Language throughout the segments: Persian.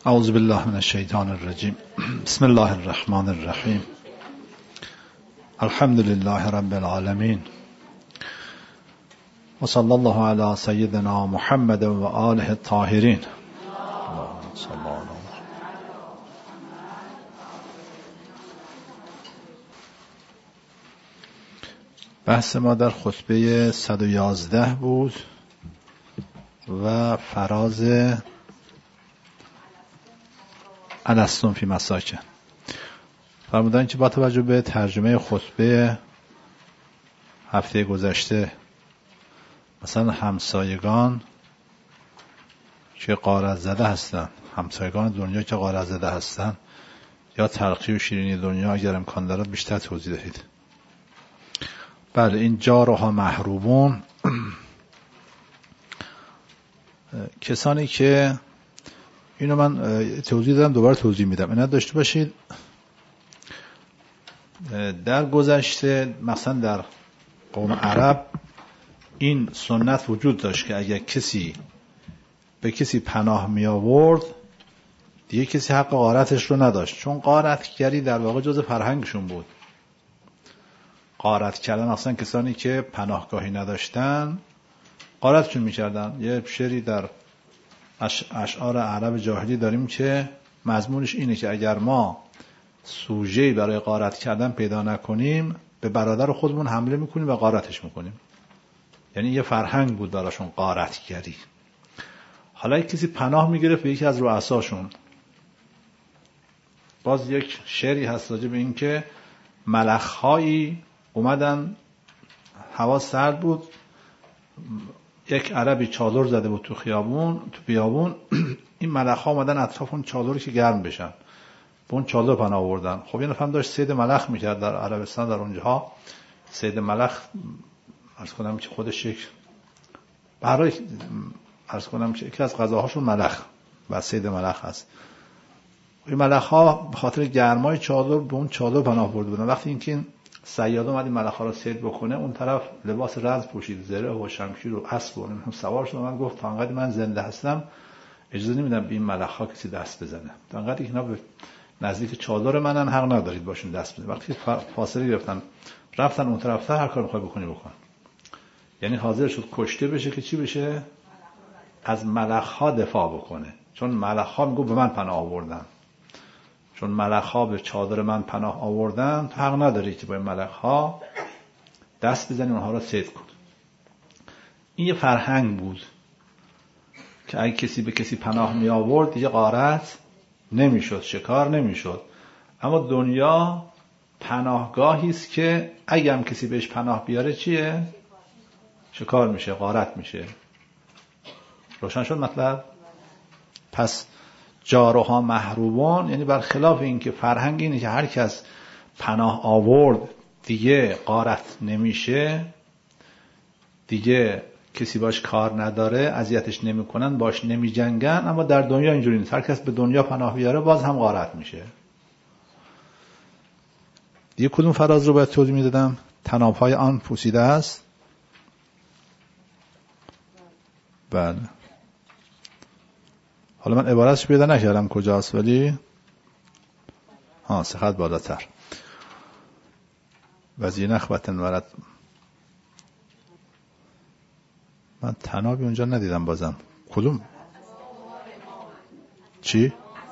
اعوذ بالله من الشیطان الرجیم. بسم الله الرحمن الرحیم. الحمد لله رب العالمین و صلی الله علی سیدنا محمد و آله الطاهرین. بحث ما در خطبه 111 بود و فراز الستم فی مساکن. فرمودن که با توجه به ترجمه خطبه هفته گذشته مثلا همسایگان که غارت زده هستن، همسایگان دنیا که غارت زده هستن یا تلخی و شیرینی دنیا اگر امکان دارد بیشتر توضیح دهید. بله، این جارها محروبون کسانی که اینو من توضیح دادم دوباره توضیح میدم، اینا داشته باشید. در گذشته مثلا در قوم عرب این سنت وجود داشت که اگر کسی به کسی پناه می آورد دیگه کسی حق غارتش رو نداشت، چون غارتگری در واقع جز فرهنگشون بود. غارت کردن اصلا کسانی که پناهگاهی نداشتن غارتشون میکردن. یه شعری در اشعار عرب جاهلی داریم که مضمونش اینه که اگر ما سوژه‌ای برای غارت کردن پیدا نکنیم به برادر خودمون حمله میکنیم و غارتش میکنیم. یعنی یه فرهنگ بود براشون غارتگری. حالا کسی پناه میگرفت به یکی از رؤساشون. باز یک شعری هست راجع به این که ملخ‌هایی اومدن، هوا سرد بود، یک عربی چادر زده بود تو بیابون این ملخ‌ها اومدن اطراف اون چادری که گرم بشن، به اون چادر پناه آوردن. خب یه نفر داشت صید ملخ میکرد در عربستان، در اونجاها صید ملخ عرض کنم که خودش یک برای عرض کنم که یکی از غذاهاشون ملخ و صید ملخ هست. این ملخ‌ها به خاطر گرمای چادر به اون چادر پناه برده بودن. وقتی اینکه صیاد اومد این ملخ‌ها رو صید بکنه، اون طرف لباس رز پوشید، زره و شمشیر و اسب و سوار شد. من گفت تا انقدر من زنده هستم اجازه نمیدم به این ملخ‌ها کسی دست بزنه، تا انقدر اینا به نزدیک چادر منن حق ندارید باشون دست بزنید. وقتی فاصله گرفتن رفتن اون طرف، هر کاری می‌خوای بکنی بکن. یعنی حاضر شد کشته بشه که چی بشه؟ از ملخ‌ها دفاع بکنه، چون ملخ‌ها میگه به من پناه آوردن، چون ملخ‌ها به چادر من پناه آوردن، تو حق نداری که با این ملخ‌ها دست بزنی اونها رو صید کن. این یه فرهنگ بود که اگه کسی به کسی پناه می آورد دیگه غارت نمیشد، شکار نمیشد. اما دنیا پناهگاهی است که اگه هم کسی بهش پناه بیاره چیه؟ شکار میشه، غارت میشه. روشن شد مطلب؟ پس جارها محروبان یعنی برخلاف این که فرهنگ اینه که هر کس پناه آورد دیگه غارت نمیشه، دیگه کسی باش کار نداره، اذیتش نمیکنن، باش نمیجنگن. اما در دنیا اینجوری نیست، هر کس به دنیا پناه بیاره باز هم غارت میشه. دیگه کدوم فراز رو باید توضیح میدادم؟ طناب‌های آن پوسیده است. بله، حالا من عبارتش پیدا نکردم کجاست، ولی سخت بالاتر وزی نخبتن ورد. من طنابی اونجا ندیدم بازم. کدوم؟ چی؟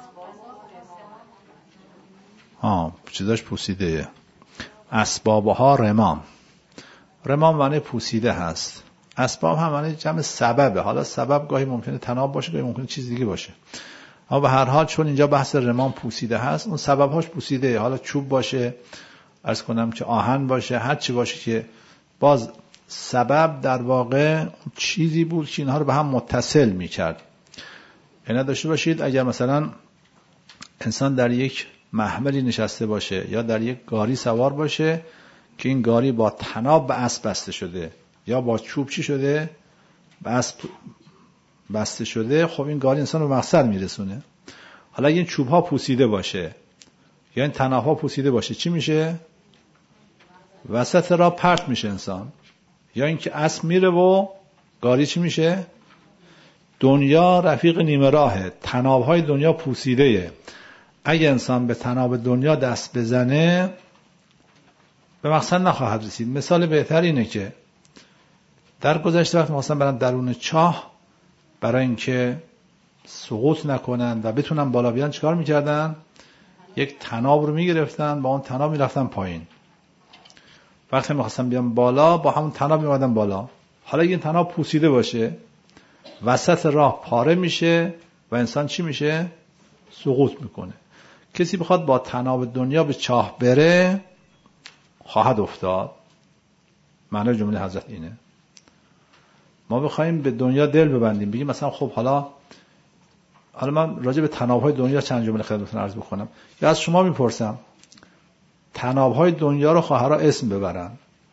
چیزاش پوسیده. اسبابها رمام. رمام معنی پوسیده هست. اسباب هم معنی جمع سببه. حالا سبب گاهی ممکنه طناب باشه، گاهی ممکنه چیز دیگه باشه. اما به هر حال چون اینجا بحث رمام پوسیده هست، اون سببهاش پوسیده. حالا چوب باشه، عرض کنم که آهن باشه، هر چی باشه که باز سبب در واقع چیزی بود که اینها رو به هم متصل می‌کرد. اینا داشته باشید اگر مثلا انسان در یک محملی نشسته باشه یا در یک گاری سوار باشه که این گاری با طناب به اسب بسته شده یا با چوب چی شده؟ به اسب بسته شده، خب این گاری انسان رو به مقصد میرسونه. حالا این چوب ها پوسیده باشه یا این طناب ها پوسیده باشه، چی میشه؟ وسط راه پرت میشه انسان. یا اینکه اسب میره و گاری چی میشه؟ دنیا رفیق نیمه راهه، طناب‌های دنیا پوسیده‌ایه. اگه انسان به طناب دنیا دست بزنه به مقصد نخواهد رسید. مثال بهتر اینه که در گذشته وقت مثلا برن درون چاه برای اینکه سقوط نکنن و بتونن بالا بیان چیکار میکردن؟ یک طناب رو میگرفتن، با اون طناب میرفتن پایین. وقتی میخواستن بیان بالا با همون طناب میومدن بالا. حالا این طناب پوسیده باشه، وسط راه پاره میشه و انسان چی میشه؟ سقوط میکنه. کسی بخواد با طناب دنیا به چاه بره خواهد افتاد. معنی جمله حضرت اینه. ما بخوایم به دنیا دل ببندیم، بگیم مثلا خب حالا من راجع به طناب‌های دنیا چند جمله خدمتتون عرض بکنم. یا از شما میپرسم طناب‌های دنیا رو خواهرها اسم ببرن.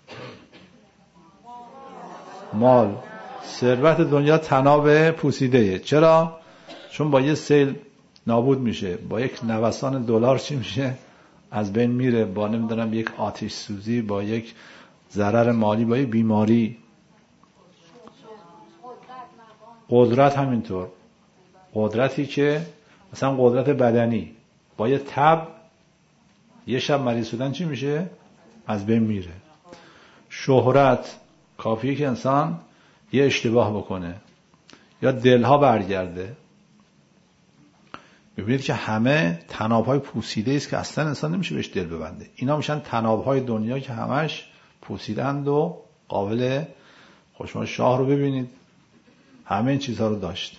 مال، ثروت دنیا طناب پوسیده‌ایه. چرا؟ چون با یه سیل نابود میشه، با یک نوسان دلار چی میشه؟ از بین میره، با نمیدونم یک آتش سوزی، با یک ضرر مالی، با یک بیماری. قدرت همینطور. قدرتی که مثلا قدرت بدنی با یه تب یه شب مریض شدن چی میشه؟ از بین میره. شهرت کافیه که انسان یه اشتباه بکنه یا دلها برگرده. ببینید که همه طناب‌های پوسیده است که اصلا انسان نمیشه بهش دل ببنده. اینا میشن طناب‌های دنیا که همش پوسیدند و قابل خوشمزه. شاه رو ببینید همه این چیزها رو داشت،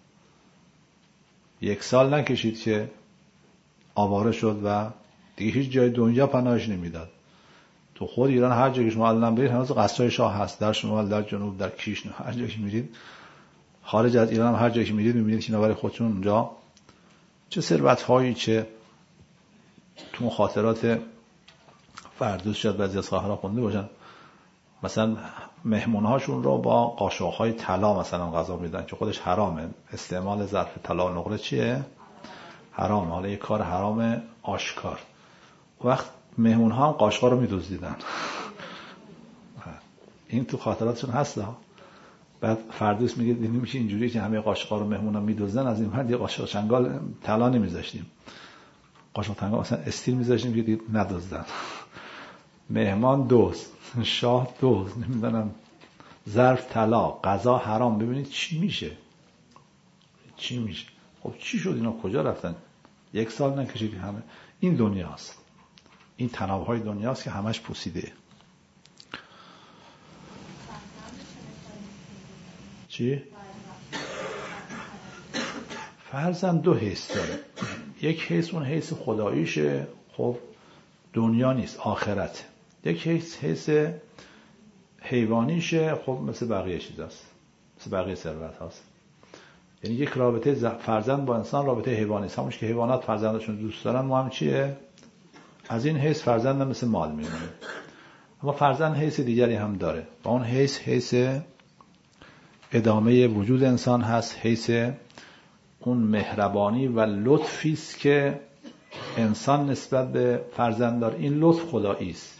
1 سال نکشید که آواره شد و دیگه هیچ جای دنیا پناهش نمیداد. تو خود ایران هر جایی که شما الان برید هنوز قصرهای شاه هست، در شمال، در جنوب، در کیش، هر جایی که میرید. خارج از ایران هم هر جایی که میرید میبینید که اینا برای خودشون اونجا چه ثروت‌هایی، چه تو خاطرات فردوس شاید بعضی از خواهرها خونده باشن، مثلا مهمونهاشون رو با قاشق‌های طلا مثلا غذا میدن که خودش حرامه. استعمال ظرف طلا و نقره چیه؟ حرامه. حالا یک کار حرام آشکار. وقت مهمونها هم قاشق‌ها رو میدزدیدن. این تو خاطراتشون هست. بعد فردوس میگه دیدیم میشه اینجوری که همه قاشق‌ها رو مهمونا میدزدن، از این بعد یه قاشق چنگال طلا نمیذاشتیم، قاشق چنگال مثلا استیل میذاشتیم که دیگه ندزدن. مهمان دزد، شاه دزد، نمیدونم ظرف طلا، غذا حرام. ببینید چی میشه. خب چی شد اینا کجا رفتن؟ 1 سال نکشید همه. این دنیاست، این طناب‌های دنیاست که همش پوسیده. چی؟ فرزند 2 حیث داره. یک حیث اون حیث خداییشه، خب دنیا نیست، آخرت. یک حیث حیوانیشه، خب مثل بقیه چیزاست، مثل بقیه ثروت هاست. یعنی یک رابطه فرزند با انسان رابطه حیوانی است. همونش که حیوانات فرزندشون دوست دارن، ما هم چیه؟ از این حیث فرزند هم مثل مال میمونه. اما فرزند حیث دیگری هم داره و اون حیث ادامه وجود انسان هست، حیث اون مهربانی و لطفی است که انسان نسبت به فرزند داره. این لطف خدایی است.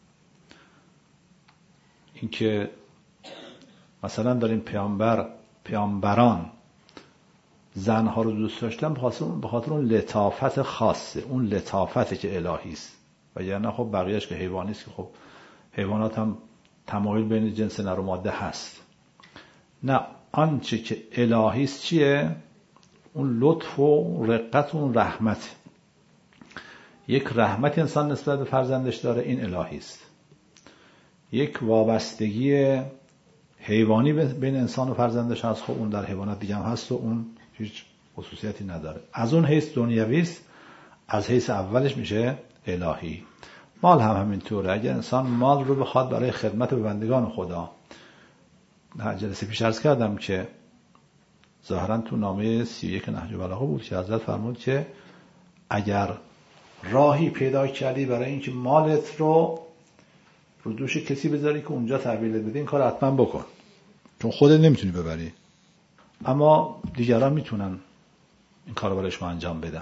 این که مثلا داریم پیامبران زنها رو دوست داشتن به خاطر اون لطافت خاصه، اون لطافتی که الهی است. و یعنی خب بقیهش که حیوانی است که خب حیوانات هم تمایل بین جنس نر و ماده هست. نه، آنچه که الهی است چیه؟ اون لطف و رقت و اون رحمت. یک رحمت انسان نسبت به فرزندش داره، این الهی است. یک وابستگی حیوانی بین انسان و فرزندش هست، خب اون در حیوانات دیگه هم هست و اون هیچ خصوصیتی نداره. از اون حیث دنیوی است، از حیث اولش میشه الهی. مال هم همینطوره. اگر انسان مال رو بخواد برای خدمت به بندگان خدا، جلسه پیش عرض کردم که ظاهرا تو نامه 31 نهج البلاغه بود که حضرت فرمود که اگر راهی پیدا کردی برای اینکه مالت رو دوش کسی بذاری که اونجا تحویل بده، این کار حتما بکن، چون خودت نمیتونی ببری اما دیگران میتونن این کار رو برای شما انجام بدن.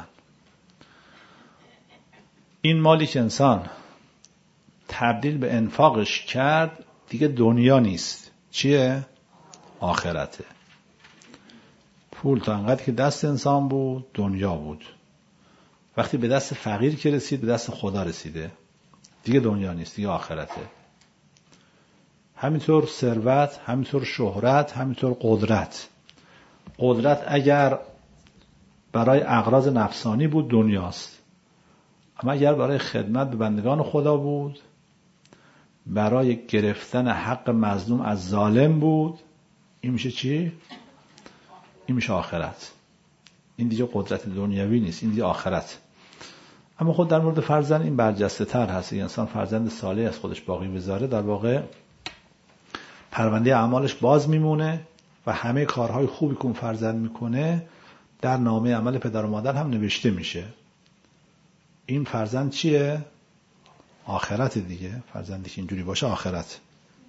این مالی که انسان تبدیل به انفاقش کرد دیگه دنیا نیست، چیه؟ آخرته. پول تا انقدر که دست انسان بود دنیا بود. وقتی به دست فقیر که رسید به دست خدا رسیده، دیگه دنیا نیست، دیگه آخرته. همینطور ثروت، همینطور شهرت، همینطور قدرت. قدرت اگر برای اغراض نفسانی بود دنیاست، اما اگر برای خدمت به بندگان خدا بود، برای گرفتن حق مظلوم از ظالم بود، این میشه چی؟ این میشه آخرت. این دیگه قدرت دنیوی نیست، این دیگه آخرت. اما خود در مورد فرزند این برجسته تر هست. انسان فرزند صالح از خودش باقی بذاره، در واقع پرونده اعمالش باز میمونه و همه کارهای خوبی که اون فرزند میکنه در نامه عمل پدر و مادر هم نوشته میشه. این فرزند چیه؟ آخرت دیگه. فرزندی که اینجوری باشه آخرت.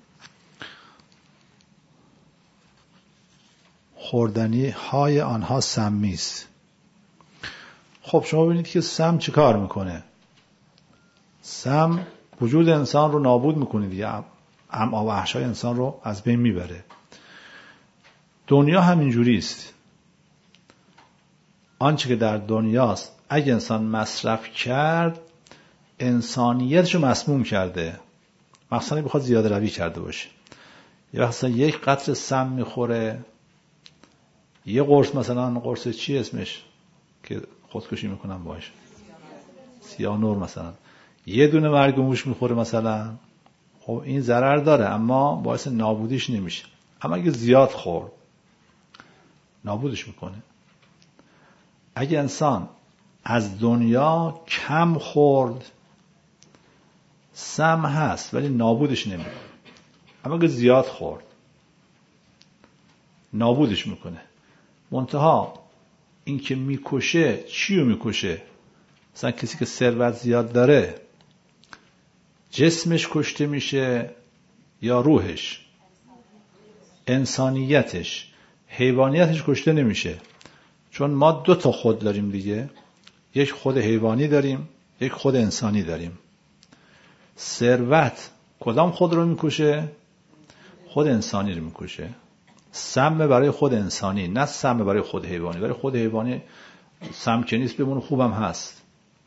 خوردنی های آنها سمی است. خب شما ببینید که سم چه کار میکنه؟ سم وجود انسان رو نابود میکنه دیگه، امعا و احشای انسان رو از بین میبره. دنیا همینجوری است. آنچه که در دنیاست اگه انسان مصرف کرد انسانیتش رو مسموم کرده. مثلا بخواد زیاده روی کرده باشه، یه وقت یک قطره سم میخوره، یه قرص، مثلا قرص چی اسمش که خودکشی میکنن باشه، سیانور مثلا، یه دونه مرگ موش میخوره مثلا، خب این ضرر داره اما باعث نابودیش نمیشه. اما اگه زیاد خورد نابودش میکنه. اگه انسان از دنیا کم خورد سم هست ولی نابودش نمیکنه، اما اگه زیاد خورد نابودش میکنه. منتها این که میکشه چیو میکشه؟ مثلا کسی که ثروت زیاد داره جسمش کشته میشه یا روحش؟ انسانیتش. حیوانیتش کشته نمیشه، چون ما 2 تا خود داریم دیگه، یک خود حیوانی داریم، یک خود انسانی داریم. ثروت کدام خود رو میکشه؟ خود انسانی رو میکشه. سم برای خود انسانی، نه سم برای خود حیوانی. برای خود حیوانی سم که نیست، بمونه خوبم هست.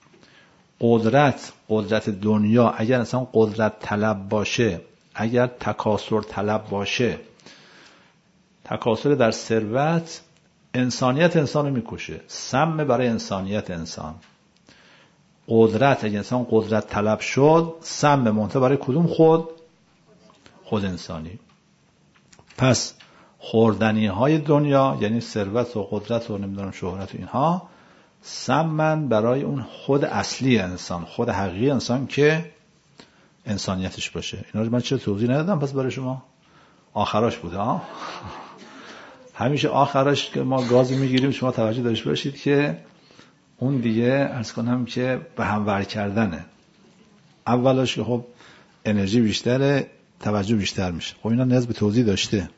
قدرت دنیا، اگر انسان قدرت طلب باشه، اگر تکاثر طلب باشه، تکاثر در ثروت، انسانیت انسان رو میکشه. سم برای انسانیت انسان. قدرت، اگر انسان قدرت طلب شد، سم منتها برای کدوم خود انسانی. پس خوردنی های دنیا یعنی ثروت و قدرت و نمیدونم شهرت و اینها، سمن برای اون خود اصلی انسان، خود حقیقی انسان که انسانیتش باشه. اینا رو من چرا توضیح ندادم پس برای شما؟ آخراش بوده ها. همیشه آخرش که ما گازی میگیریم شما توجه داشته باشید که اون دیگه عرض کنم که به هم ور کردنه. اولش که خب انرژی بیشتره، توجه بیشتر میشه. خب اینا نیاز به توضیح داشته.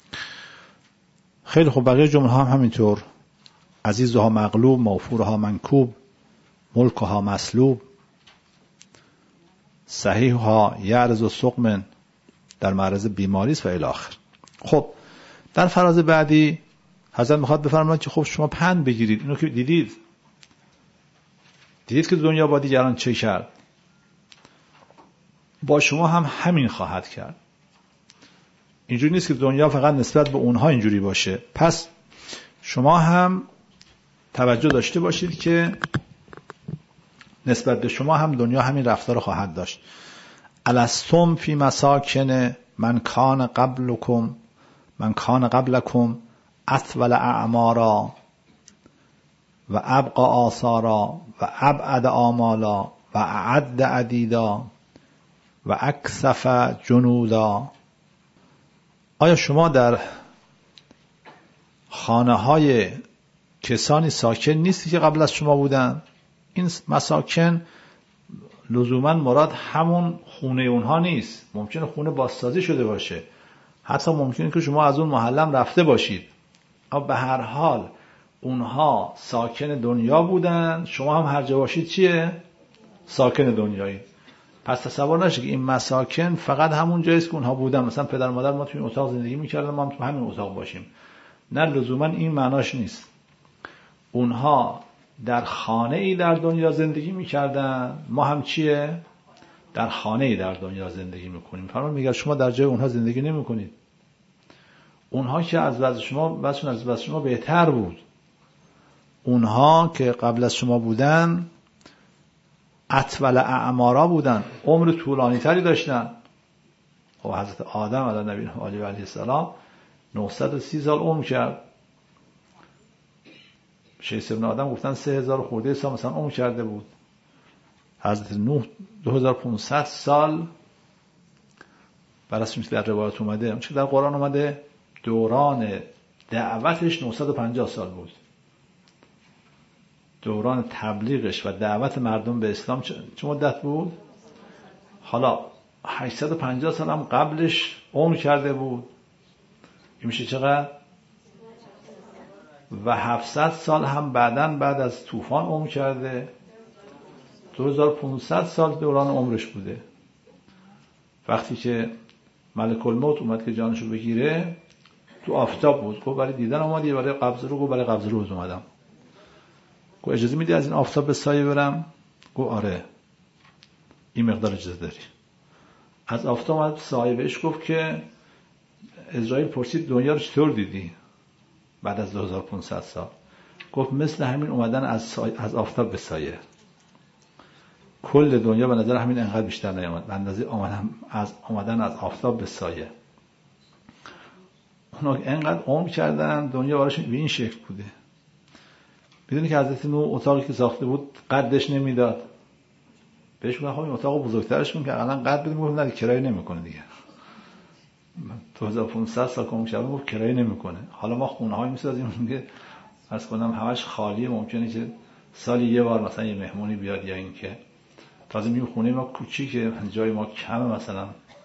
خیلی خب بقیه جمله ها هم همینطور. عزیزها مغلوب، موفورها منکوب، ملکها مسلوب، صحیحها یعرض و سقم، در معرض بیماری است و الی آخر. خب در فراز بعدی حضرت میخواد بفرماید که خب شما پند بگیرید. اینو که دیدید که دنیا با دیگران چه کرد، با شما هم همین خواهد کرد. اینجوری نیست که دنیا فقط نسبت به اونها اینجوری باشه. پس شما هم توجه داشته باشید که نسبت به شما هم دنیا همین رفتار خواهد داشت. الستم فی مساکن من کان قبلکم اطول اعمارا و ابقى آثارا و ابعد آمالا و اعد عدیدا و اکثف جنودا. آیا شما در خانه های کسانی ساکن نیستی که قبل از شما بودن؟ این مساکن لزوما مراد همون خونه اونها نیست. ممکنه خونه بازسازی شده باشه، حتی ممکنه که شما از اون محلم رفته باشید، اما به هر حال اونها ساکن دنیا بودن، شما هم هر جا باشید چیه؟ ساکن دنیایی. پس تصور نشه که این مساکن فقط همون جاییست که اونها بودن. مثلا پدر و مادر ما توی این اتاق زندگی میکردن، ما هم تو همین اتاق باشیم. نه لزوما این معناش نیست. اونها در خانه ای در دنیا زندگی میکردن، ما هم چیه؟ در خانه ای در دنیا زندگی میکنیم. فرمان میگه شما در جای اونها زندگی نمیکنید. اونها که از وضع شما بهتر بود. اونها که قبل از شما بودن اطول اعمارا بودن، عمر طولانی تری داشتن. خب حضرت آدم علیه نبی علیه السلام 930 سال عمر کرد. شیخ ابن آدم گفتن 3000 خورده سال مثلا عمر کرده بود. حضرت نوح 2500 سال براسش در روایت اومده. اون چه در قرآن اومده دوران دعوتش 950 سال بود. دوران تبلیغش و دعوت مردم به اسلام چه مدت بود؟ حالا 850 سال هم قبلش عمر کرده بود. این میشه چقدر؟ و 700 سال هم بعد از طوفان عمر کرده. 2500 سال دوران عمرش بوده. وقتی که ملک الموت اومد که جانشو بگیره تو آفتاب بود. گفت برای دیدن اومدی برای قبض رو؟ گفت برای قبض روز اومدم. گفت اجازه میدی از این آفتاب به سایه برم؟ گفت آره این مقدار اجازه داری. از آفتاب اومد سایه، بهش گفت که اسرائیل پرسید دنیا رو چطور دیدی بعد از 2500 سال؟ گفت مثل همین اومدن از آفتاب به سایه. کل دنیا به نظر همین انقدر بیشتر نیامد به اندازه اومدن از آفتاب به سایه. اونا انقدر عمر کردن دنیا براشون به این شکل بوده. میدونی که حضرت نوح اتاقی که ساخته بود قدش نمیداد. بهش گفتن خب این اتاق بزرگترش کن که اقلا قد بدیم. گفت نه کرایه نمیکنه دیگه. 2500 سال که عمر کرده گفت کرایه نمیکنه. حالا ما خونه های میسازیم که فرض کنم همش خالیه، ممکنه که سالی یه بار مثلا یه مهمونی بیاد، یا این که تازه میگم خونه ما کوچیکه، جای ما کمه. مثلا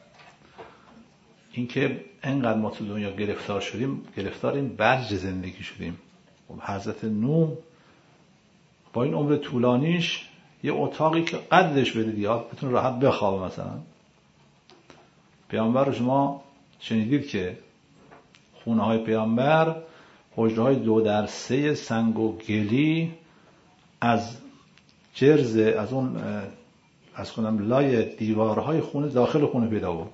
این که انقدر ما تو دنیا گرفتار این برج زندگی شدیم. حضرت نوح با این عمر طولانیش یه اتاقی که قدش بده دیگه بتونه راحت بخوابه. مثلا پیامبر رو شما شنیدید که خونه های پیامبر حجره های 2/3 سنگ و گلی از جرز از اون از کنم لای دیوارهای خونه داخل خونه پیدا بود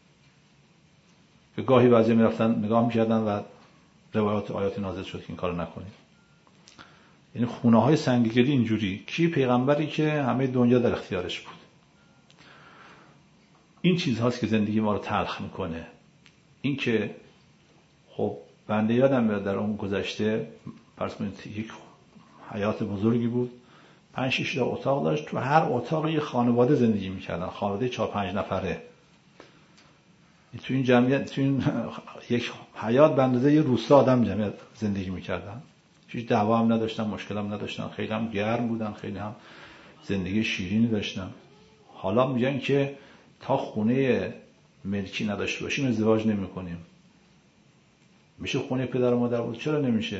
که گاهی بعضی میرفتن نگاه میکردن و روایات آیات نازل شد که این کارو نکنید. یعنی خونه های سنگ گلی اینجوری. کی؟ پیغمبری که همه دنیا در اختیارش بود. این چیزهاست که زندگی ما رو تلخ میکنه. این که خب بنده یادم میاد در اون گذشته فرض کنید یک حیات بزرگی بود، 5-6 تا اتاق داشت، تو هر اتاق یه خانواده زندگی میکردن، خانواده 4-5 نفره. تو این جمعیت، تو این یک حیات به اندازه یه روستا آدم جمعیت زندگی میکردن. هیچ دعوا هم نداشتن، مشکل هم نداشتن، خیلی هم گرم بودن، خیلی هم زندگی شیرینی داشتن. حالا میگن که تا خونه ملکی نداشته باشیم ازدواج نمی کنیم. میشه خونه پدر و مادر بود؟ چرا نمیشه؟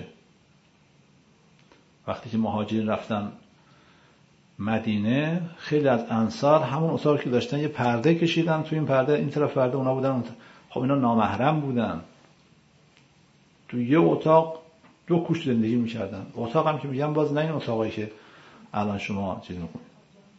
وقتی که مهاجرین رفتن مدینه، خیلی از انصار همون اتاقی که داشتن یه پرده کشیدن، تو این پرده این طرف پرده اونا بودن. خب اینا نامحرم بودن، تو یه اتاق 2 کوچ زندگی میکردن. اتاق هم که میگم باز نه این اتاقایی که الان شما چیز میکنید.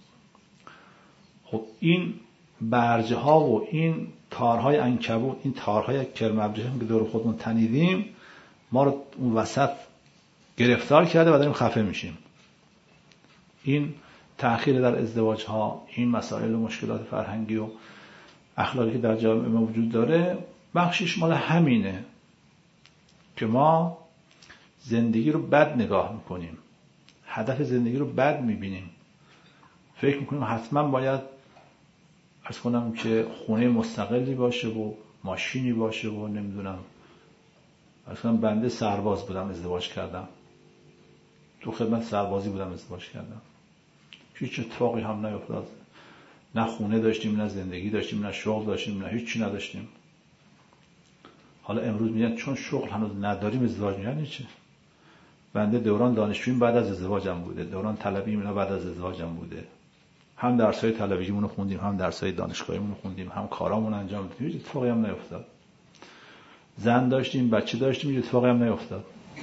خب این برجه ها و این تارهای عنکبوت، این تارهای کرمابریشم که دور خودمون تنیدیم، ما رو اون وسط گرفتار کرده و داریم خفه میشیم. این تأخیر در ازدواج ها، این مسائل و مشکلات فرهنگی و اخلاقی که در جامعه ما وجود داره، بخشش مال همینه که ما زندگی رو بد نگاه میکنیم، هدف زندگی رو بد میبینیم، فکر میکنیم حتما باید از کنم که خونه مستقلی باشه و ماشینی باشه و نمیدونم. از کنم بنده سرباز بودم ازدواج کردم، تو خدمت سربازی بودم ازدواج کردم، هیچ اتفاقی هم نیفتاد. نه خونه داشتیم، نه زندگی داشتیم، نه شغل داشتیم، نه هیچی نداشتیم. حالا امروز میگن چون شغل هنوز نداریم ازدواج میگن چه؟ بنده دوران دانشجوییم بعد از ازدواجم بوده، دوران طلبیم اینا بعد از ازدواجم بوده. هم درسای طلبیمون رو خوندیم، هم درسای دانشگاهیمون رو خوندیم، هم کارامون انجام دادیم، هیچ اتفاقی هم نیفتاد. زن داشتیم، بچه داشتیم، یه اتفاقی هم نیفتاد.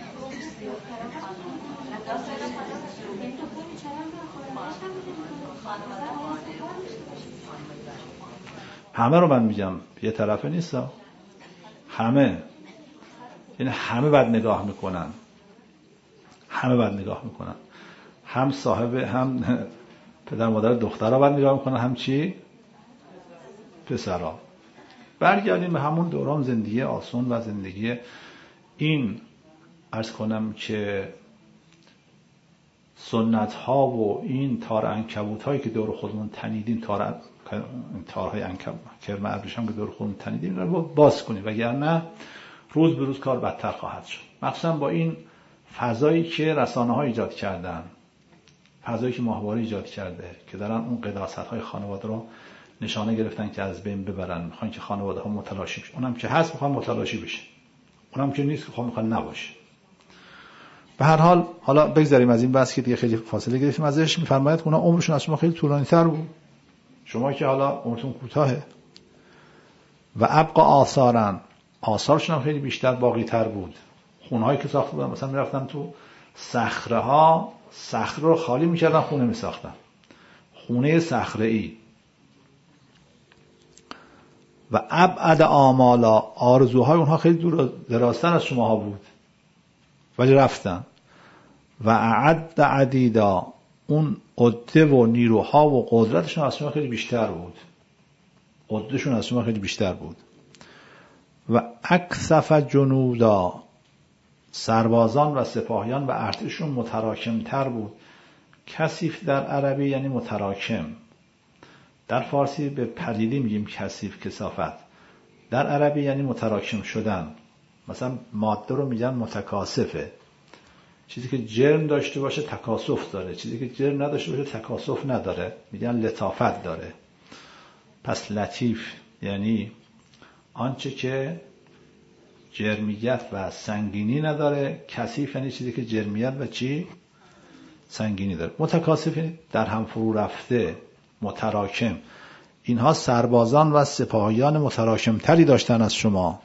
همه رو من میگم، یه طرفه نیست، همه، یعنی همه بد نگاه میکنن، همه بد نگاه میکنن، هم صاحب، هم پدر مادر دخترها بد نگاه میکنن، هم چی؟ پسرها. برگردیم به همون دوران زندگی آسون و زندگی این، عرض کنم که سنت ها و این تار عنکبوت هایی که دور خودمون تنیدیم، تارهای عنکبوت کرم ابریشم که دور خودمون تنیدیم رو باز کنیم، وگرنه روز به روز کار بدتر خواهد شد. مخصوصا با این فضایی که رسانه ها ایجاد کردن، فضایی که ماهواره ایجاد کرده که دارن اون قداست های خانواده رو نشانه گرفتن که از بین ببرن، میخوان که خانواده ها متلاشی بشه. اونم که هست میخوان متلاشی بشه، اونم که نیست که میخوان نباشه. به هر حال حالا بگذاریم از این بحث که دیگه خیلی فاصله گرفتیم ازش. میفرماید که اونا عمرشون از شما خیلی طولانی‌تر بود، شما که حالا عمرتون کوتاهه. و ابقا آثارشون هم خیلی بیشتر باقی تر بود. خونهایی که ساخته بودن، مثلا میرفتن تو صخره ها، صخره رو خالی میکردن، خونه میساختن، خونه صخره ای. و ابعد آمالا، آرزوهای اونها خیلی دور درازتر از شماها بود ولی رفتن. و اعد عدیدا، اون عده و نیروها و قدرتشون از شما خیلی بیشتر بود، عدهشون از شما خیلی بیشتر بود. و اکثف جنودا، سربازان و سپاهیان و ارتششون متراکمتر بود. کثیف در عربی یعنی متراکم، در فارسی به پلیدی میگیم کثیف، کثافت. در عربی یعنی متراکم شدن. مثلا ماده رو میگن متکاسفه، چیزی که جرم داشته باشه تکاسف داره، چیزی که جرم نداشته باشه تکاسف نداره، میگن لطافت داره. پس لطیف یعنی آنچه که جرمیت و سنگینی نداره، کثیف یعنی چیزی که جرمیت و چی؟ سنگینی داره. متکاسف یعنی در هم فرو رفته، متراکم. اینها سربازان و سپاهیان متراکم تری داشتن از شما.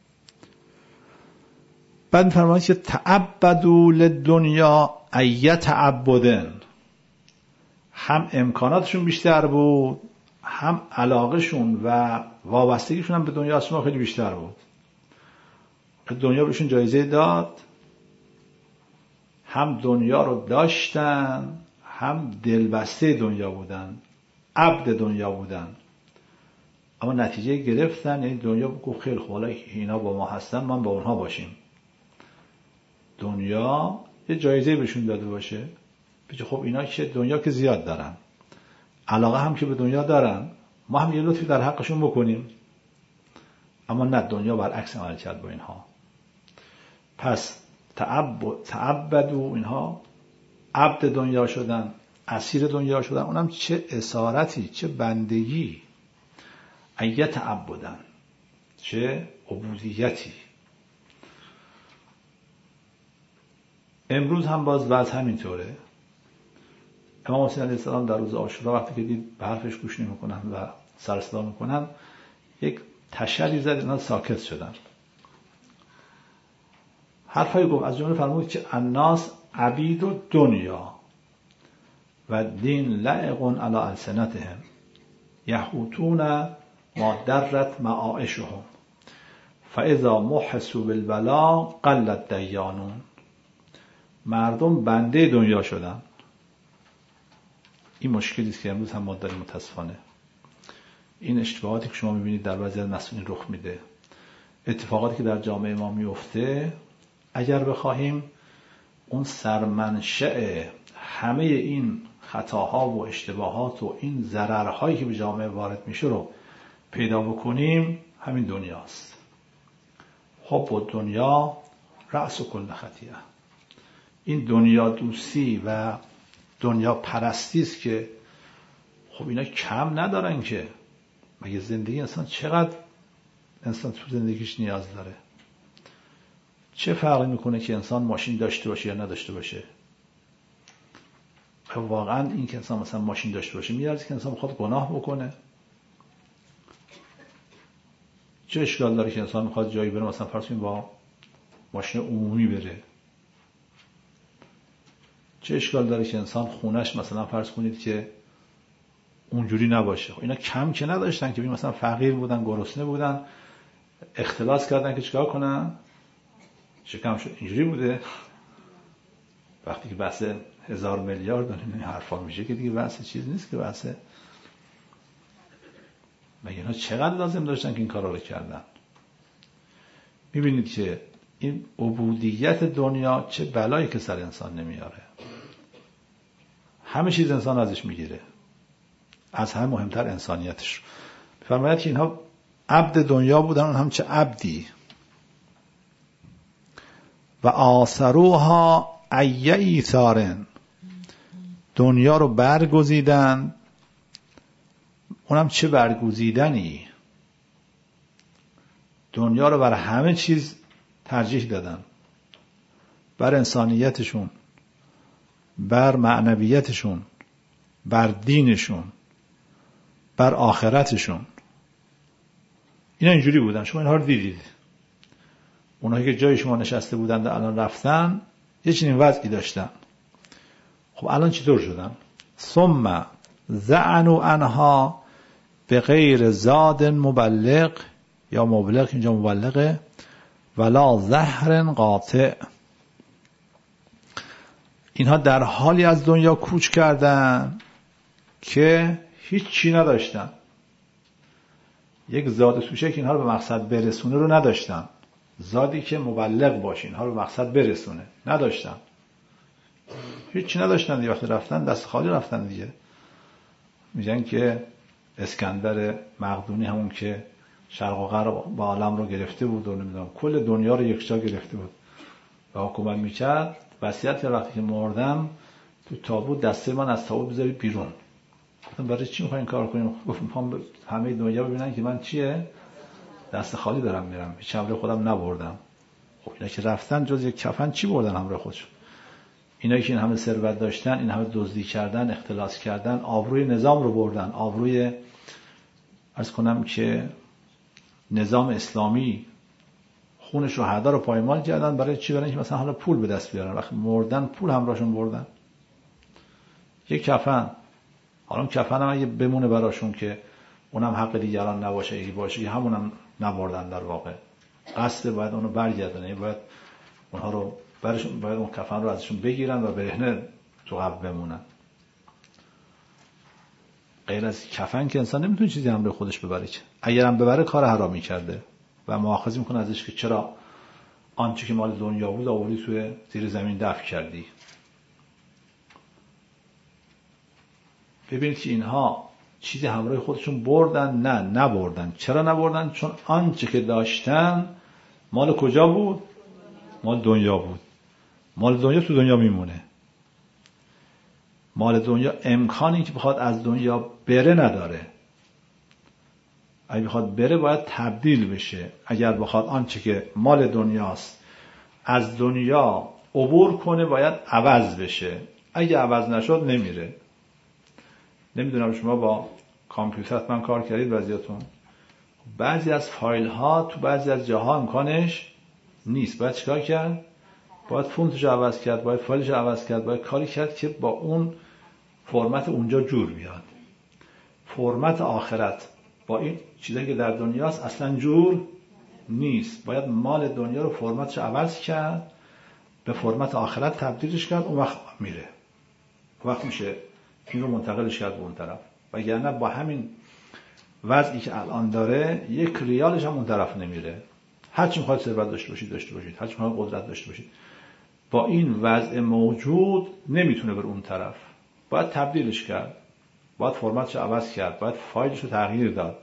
بعد می‌فرماید که تعبدوا للدنیا ای تعبدن، هم امکاناتشون بیشتر بود، هم علاقهشون و وابستگیشون هم به دنیا از شما خیلی بیشتر بود. دنیا بهشون جایزه داد، هم دنیا رو داشتن، هم دلبسته دنیا بودن، عبد دنیا بودن. اما نتیجه گرفتن، یعنی دنیا گفت خیلی خوب، حالا اینا با ما هستن، ما با اونها باشیم. دنیا یه جایزه بهشون داده باشه، بگه خب اینا که دنیا که زیاد دارن، علاقه هم که به دنیا دارن، ما هم یه لطفی در حقشون بکنیم. اما نه، دنیا برعکس عمل کرد با اینها. پس تعبدوا، اینها عبد دنیا شدن، اسیر دنیا شدن. اونم چه اسارتی، چه بندگی، ای تعبدن، چه عبودیتی. امروز هم باز وضع همینطوره. امام حسین علیه السلام در روز عاشورا وقتی که دید به حرفش گوش نمی‌کنن و سر صدا می‌کنن، یک تشری زد، اینا ساکت شدن. حرفایی گفت، از جمله فرمود که الناس عبید و دنیا و دین لعق علی السنتهم یحوتون ما درت معایشهم فاذا محسوا بالبلا قلت دیانون. مردم بنده دنیا شدن. این مشکلی است که امروز هم ما داریم متاسفانه. این اشتباهاتی که شما می‌بینید در بعضی از مسئولین رخ میده، اتفاقاتی که در جامعه ما میفته، اگر بخواهیم اون سرمنشأ همه این خطاها و اشتباهات و این ضررهایی که به جامعه وارد میشه رو پیدا بکنیم، همین دنیاست. حب و دنیا رأس کل خطیئه. این دنیا دوستی و دنیا پرستی است که خب اینا کم ندارن که. مگه زندگی انسان چقدر انسان تو زندگیش نیاز داره؟ چه فرقی میکنه که انسان ماشین داشته باشه یا نداشته باشه؟ واقعا این که انسان مثلا ماشین داشته باشه میارزه که انسان بخواد گناه بکنه؟ چه اشکال داره که انسان میخواد جایی بره، مثلا فرض کنید با ماشین عمومی بره؟ چه اشکال داره که انسان خونش مثلا فرض کنید که اونجوری نباشه؟ اینا کم که نداشتن که مثلا فقیر بودن، گرسنه بودن، اختلاس کردن که چیکار کنن؟ شکم شد. اینجوری بوده. وقتی که بحث 1000 میلیارد این حرفا میشه که دیگه بحث چیز نیست، که بحث مگه اینا چقدر لازم داشتن که این کارا رو کردن؟ میبینید که این عبودیت دنیا چه بلایی که سر انسان نمیاره. همه چیز انسان ازش میگیره، از همه مهمتر انسانیتش. فرماید که اینها عبد دنیا بودن، اون هم چه عبدی. و آثروها ای ایثارن، دنیا رو برگزیدن، اونم چه برگزیدنی. دنیا رو بر همه چیز ترجیح دادن، بر انسانیتشون، بر معنویتشون، بر دینشون، بر آخرتشون. اینا اینجوری بودن. شما اینها رو دیدید. اونایی که جای شما نشسته بودند الان رفتن یه چنین وضعی داشتن. خب الان چطور شدن؟ ثم زعنوا عنها به غیر زاد مبلغ، یا مبلغ اینجا مبلغه، ولا زهر قاطع. اینها در حالی از دنیا کوچ کردن که هیچ چی نداشتن. یک زاد توشه که اینها رو به مقصد برسونه رو نداشتن. زادی که مبلغ باشه اینها رو به مقصد برسونه نداشتن. هیچ چی نداشتن دیگه. وقتی رفتن دست خالی رفتن دیگه. میگن که اسکندر مقدونی، همون که شرق و غرب با عالم رو گرفته بود و نمیدونم کل دنیا رو یکجا گرفته بود و حکومت میکرد، وصیت کرد وقتی که مردم تو تابوت دسته من از تابوت بذارید بیرون. گفتم برای چی میخواین کار کنیم؟ گفتم میخوام همه دنیا ببینن که من چیه، دست خالی دارم میرم، هیچ همراه خودم نبردم. خب اینا که رفتن جز یک کفن چی بردن همراه خودشون؟ اینایی که این همه ثروت داشتن، این همه دزدی کردن، اختلاس کردن، آبروی نظام رو بردن، آبروی عرض کنم که نظام اسلامی، خون شهدا رو پایمال کردن. برای چی؟ برای اینکه مثلا حالا پول به دست بیارن. وقتی مردن پول همراهشون بردن. یک کفن، حالا کفن هم اگه بمونه براشون که اونم حق دیگران نباشه، یکی باشه، همونم نبردن در واقع. قصد باید اونو برگردونه، باید اونها رو برشون، باید اون کفن رو ازشون بگیرن و برهنه تو قبر بمونن. غیر از کفن که انسان نمیتونه چیزی هم به خودش ببره. اگرم ببره کار حرامی کرده و مؤاخذه میکنه ازش که چرا آنچه که مال دنیا بود آوردی توی زیر زمین دفن کردی. ببینید که اینها چیزی همراه خودشون بردن؟ نه، نبردن. چرا نبردن؟ چون آنچه که داشتن مال کجا بود؟ مال دنیا بود. مال دنیا تو دنیا میمونه. مال دنیا امکانی که بخواد از دنیا بره نداره. اگه بخواد بره باید تبدیل بشه. اگر بخواد آنچه که مال دنیاست از دنیا عبور کنه باید عوض بشه. اگه عوض نشد نمیره. نمیدونم شما با کامپیوتر حتما کار کردید بعضیاتون. بعضی از فایل ها تو بعضی از جاها امکانش نیست. باید چیکار کرد؟ باید فونتش عوض کرد، باید فایلش عوض کرد، باید کاری کرد که با اون فرمت اونجا جور بیاد. فرمت آخرت با این چیزایی که در دنیاست اصلا جور نیست. باید مال دنیا رو فرمتش عوض کرد، به فرمت آخرت تبدیلش کرد، اون وقت میره. اون وقت میشه این رو منتقلش کرد به اون طرف. وگرنه با همین وضعی که الان داره یک ریالش هم اون طرف نمیره. هر چی میخواید ثروت داشته باشید، هر چی میخواید قدرت داشته باشید، با این وضع موجود نمیتونه بره اون طرف. باید تبدیلش کرد، باید فرمتش عوض کرد، باید فایلش رو تغییر داد.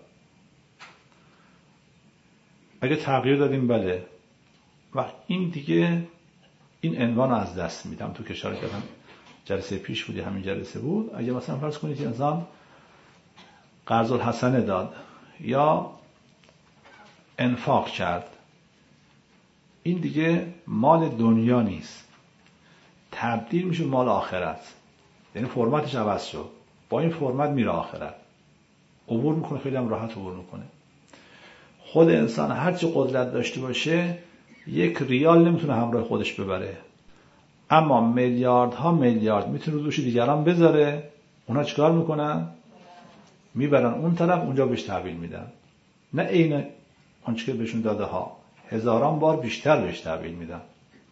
اگه تغییر دادیم بله، وقت این دیگه این عنوان رو از دست میدم. تو که اشاره کردم جلسه پیش بودی، همین جلسه بود. اگه مثلا فرض کنید که انسان قرض الحسنه داد یا انفاق کرد، این دیگه مال دنیا نیست، تبدیل میشه مال آخرت. یعنی فرمتش عوض شد، با این فرمت میره آخرت، عبور میکنه، خیلی هم راحت عبور میکنه. خود انسان هرچی قدرت داشته باشه 1 ریال نمیتونه همراه خودش ببره، اما میلیاردها میلیارد میتونه رو دوش دیگران بذاره. اونا چیکار میکنن؟ میبرن اون طرف، اونجا بهش تحویل میدن. نه عین آنچه که بهشون داده ها، هزاران بار بیشتر بهش تحویل میدن.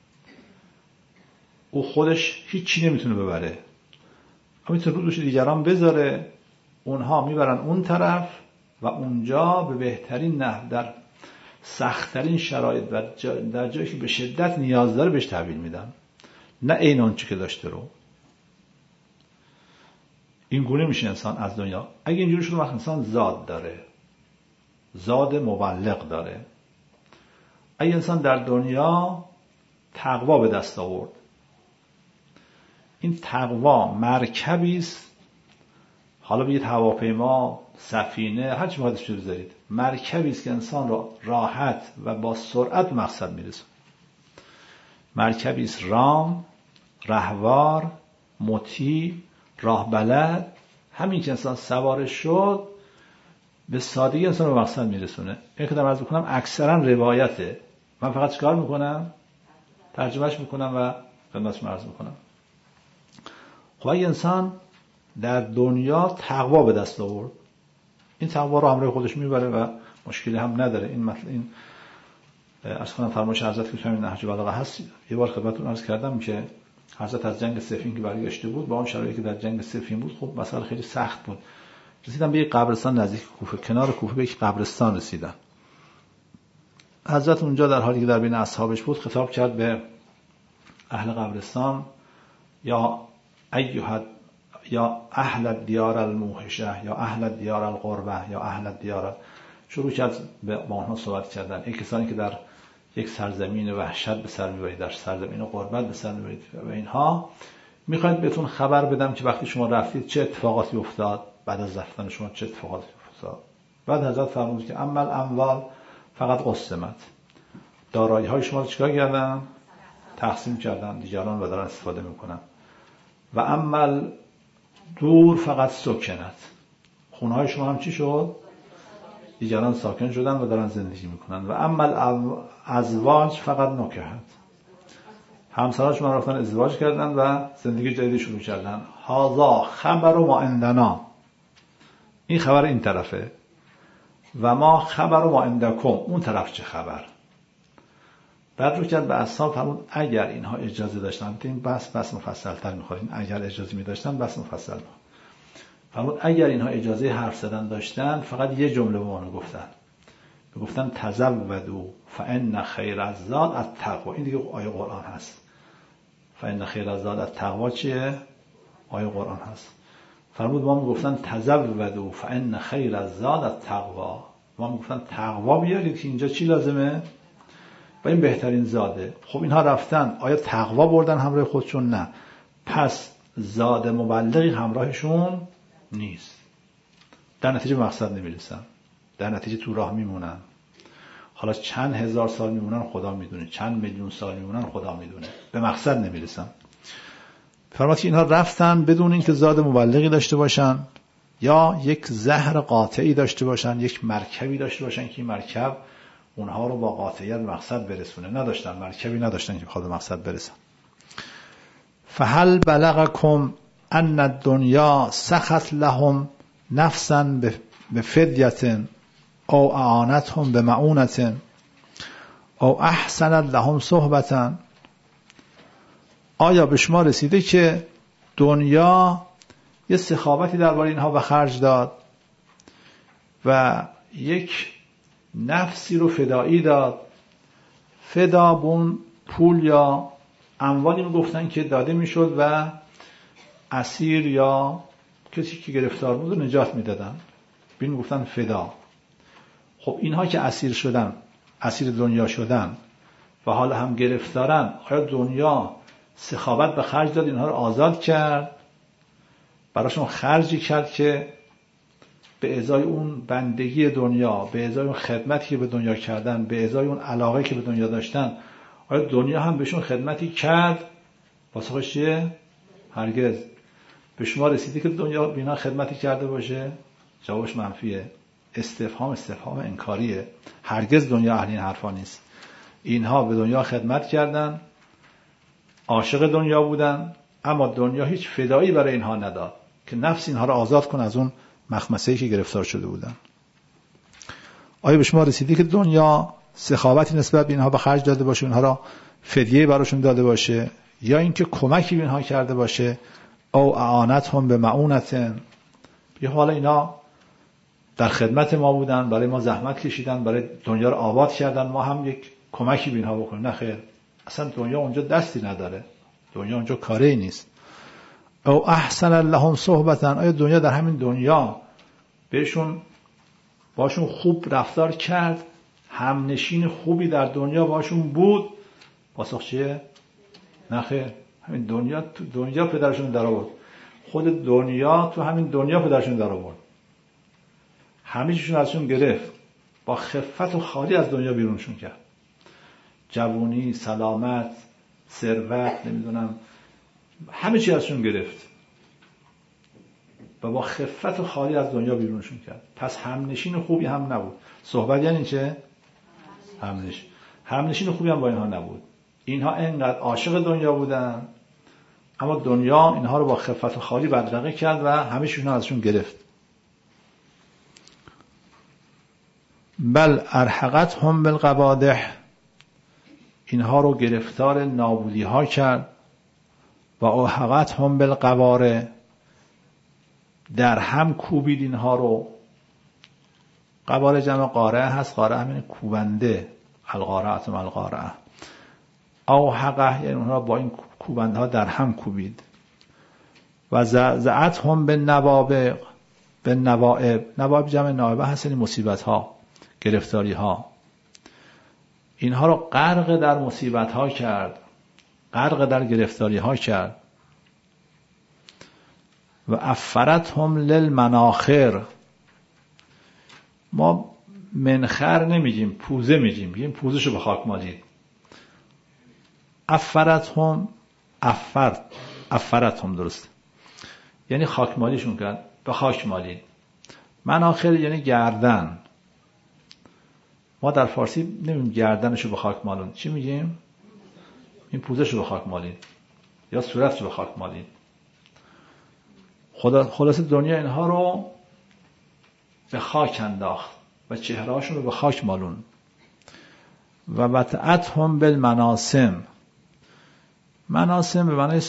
او خودش هیچی نمیتونه ببره، میتونه رو دوش دیگران بذاره، اونها میبرن اون طرف و اونجا به بهترین نحو در سخت‌ترین شرایط و در جایی که به شدت نیاز داره بهش تحویل میدن، نه عین آنچه که داشته رو. این گونه میشه انسان از دنیا. اگه اینجوری شد وقت انسان زاد داره، زاد مبلغ داره. اگه انسان در دنیا تقوا به دست آورد، این تقوا مرکبی است، حالا بگید هواپیما، سفینه، هر چی میخواید اسمش بذارید، مرکبی است که انسان را راحت و با سرعت مقصد میرسه. مرکبی است رام، رهوار، مطیع، راه بلد. همین که انسان سوارش شد به سادگی انسان رو به مقصد میرسونه. این که دارم عرض میکنم اکثرا روایته، من فقط چیکار میکنم؟ ترجمهش میکنم و خدمتتون عرض میکنم. خب اگه انسان در دنیا تقوا به دست آورد، این تقوا رو همراه خودش میبره و مشکلی هم نداره. این عرض کنم فرمایش حضرت که همین نهج البلاغه هست. یه بار خدمتتون عرض کردم که حضرت از جنگ صفین که برگشته بود، با اون شرایطی که در جنگ صفین بود، خب مسئله خیلی سخت بود. رسیدن به یک قبرستان نزدیک کوفه، کنار کوفه به یک قبرستان رسیدن. حضرت اونجا در حالی که در بین اصحابش بود خطاب کرد به اهل قبرستان، یا ایها یا اهل الدیار الموحشه، یا اهل الدیار القربه، یا اهل الدیار. شروع کرد با آنها صحبت کردن. این کسانی که در یک سرزمین وحشت به سر میبرید، در سرزمین قربت به سر میبرید و اینها، میخواید بهتون خبر بدم که وقتی شما رفتید چه اتفاقاتی افتاد، بعد از رفتن شما چه اتفاقاتی افتاد. بعد حضرت فرمود که اما الاموال فقط قسمت، دارایی های شما رو چیکار کردن؟ تقسیم کردن دیگران و دارن استفاده میکنن. و اما دور فقط سکنت، خونه های شما هم چی شد؟ دیگران ساکن شدن و دارن زندگی میکنن. و اما ازواج فقط نکهت، همسراش من رفتن ازدواج کردن و زندگی جدیدی شروع کردن. هذا خبر ما عندنا، این خبر این طرفه، و ما خبر ما عندکم، اون طرف چه خبر. بعد رو کرد به اصحاب فرمود اگر اینها اجازه داشتن، این بس مفصل‌تر می‌خواد، اگر اجازه می‌داشتن بس مفصل می‌خواد. فرمود اگر اینها اجازه حرف زدن داشتن فقط یه جمله به ما گفتن تزودوا فان خیر الزاد التقوا. این دیگه آیه قرآن هست. فان خیر الزاد التقوا چیه؟ آیه قرآن هست. فرمود ما میگفتن تزودوا فان خیر الزاد التقوا، ما میگفتن تقوا بیارید که اینجا چی لازمه؟ و این بهترین زاده. خب اینها رفتن، آیا تقوا بردن همراه خودشون؟ نه. پس زاد مبلغی همراهشون نیست. در نتیجه مقصد نمیرسن، در نتیجه تو راه میمونن. حالا چند هزار سال میمونن خدا میدونه، چند میلیون سال میمونن خدا میدونه، به مقصد نمیرسن. فرمود که اینها رفتن بدون اینکه زاد مبلغی داشته باشن یا یک زهر قاطعی داشته باشن، یک مرکبی داشته باشن که این مرکب اونها رو با قاطعیت مقصد برسونه. نداشتن، مرکبی نداشتن که بخواد به مقصد برسن. فهل بلغکم ان الدنیا سخت لهم نفسا بفدیه او اعانتهم بمعونة او احسنت لهم صحبتا. آیا به شما رسیده که دنیا یه سخاوتی درباره اینها به خرج داد و یک نفسی رو فدایی داد؟ فدا بون پول یا اموالی رو گفتن که داده میشد و اسیر یا کسی که گرفتار بود رو نجات میدادن، بین گفتن فدا. خب اینها که اسیر شدن، اسیر دنیا شدن و حالا هم گرفتارن، آیا دنیا سخاوت به خرج داد اینها رو آزاد کرد، براشون خرجی کرد که به ازای اون بندگی دنیا، به ازای اون خدمتی که به دنیا کردن، به ازای اون علاقه که به دنیا داشتن، آیا دنیا هم بهشون خدمتی کرد؟ پاسخش چیه؟ هرگز. به شما رسیده که دنیا بینا خدمتی کرده باشه؟ جوابش منفیه. استفهام انکاریه. هرگز دنیا اهل این حرفا نیست. اینها به دنیا خدمت کردن، عاشق دنیا بودن، اما دنیا هیچ فدایی برای اینها نداد که نفس اینها را آزاد کنه از اون مخمسه‌ای که گرفتار شده بودن. آیا به شما رسیدی که دنیا سخاوتی نسبت به اینها به خرج داده باشه، اینها را فدیه براشون داده باشه، یا اینکه کمکی به اینها کرده باشه؟ او اعانتهم به معونتن، یا حالا اینا در خدمت ما بودن، برای ما زحمت کشیدن، برای دنیا رو آباد کردن، ما هم یک کمکی به اینها بکنیم؟ نه خیر، اصلا دنیا اونجا دستی نداره، دنیا اونجا کاری نیست. او احسن لهم صحبتا، آیا دنیا در همین دنیا باشون خوب رفتار کرد، همنشین خوبی در دنیا باشون بود؟ پاسخ چیه؟ نه خیر، همین دنیا تو دنیا پدرشون در آورد، خود دنیا تو همین دنیا پدرشون در آورد، همه چیزشون ازشون گرفت، با خفت و خالی از دنیا بیرونشون کرد. جوانی، سلامت، ثروت، نمیدونم همه چی ازشون گرفت و با خفت و خالی از دنیا بیرونشون کرد. پس همنشین خوبی هم نبود. صحبت یعنی چه؟ همنشین خوبی هم با اینها نبود. اینها انقدر عاشق دنیا بودن، اما دنیا اینها رو با خفت و خالی بدرقه کرد و همه چیزشون ازشون گرفت. بل ارحقتهم بالقبادح، اینها رو گرفتار نابودی ها کرد. و اوحقتهم بالقواره، در هم کوبید اینها رو. قواره جمع قاره هست، قاره همین کوبنده، القارعه القارعه. اوحقه یعنی اونها با این کوبنده ها در هم کوبید. و زعزعتهم بالنوابق، نوائب جمع نائبه هست، یعنی مصیبت ها، گرفتاری ها. اینها رو غرق در مصیبت ها کرد، غرق در گرفتاری ها کرد. و افرتهم للمناخر، ما منخر نمیگیم، پوزه میگیم پوزشو به خاک مالید. افرتهم درست، یعنی خاک مالیشون کرد، به خاک مالید. مناخر یعنی گردن. ما در فارسی نمیگیم گردنشو به خاک مالون، چی میگیم؟ این پوزشو به خاک مالید یا صورتشو به خاک مالید. خلاص دنیا اینها رو به خاک انداخت و چهرهاشون رو به خاک مالون. و وطعتهم بالمناسم، مناسم به معنی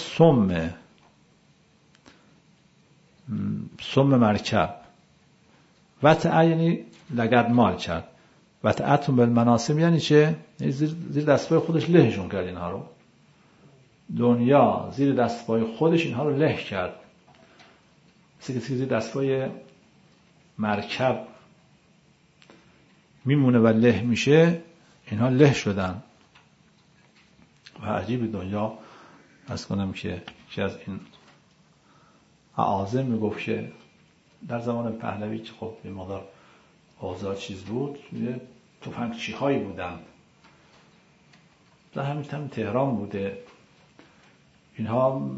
سم مرکب. وطعه یعنی لگدمال کرد. وطعتهم بالمناسم یعنی چه؟ یعنی زیر دستپای خودش لهشون کرد اینها رو. دنیا زیر دستپای خودش اینها رو له کرد. مثل کسی زیر دستپای مرکب میمونه و له میشه، اینها له شدن. و عجیب دنیا، از کنم که از این اعاظم میگفت که در زمان پهلوی که خب به مقدار اوضاع چیز بود، تفنگچی هایی بودن، در همین تهران بوده. اینها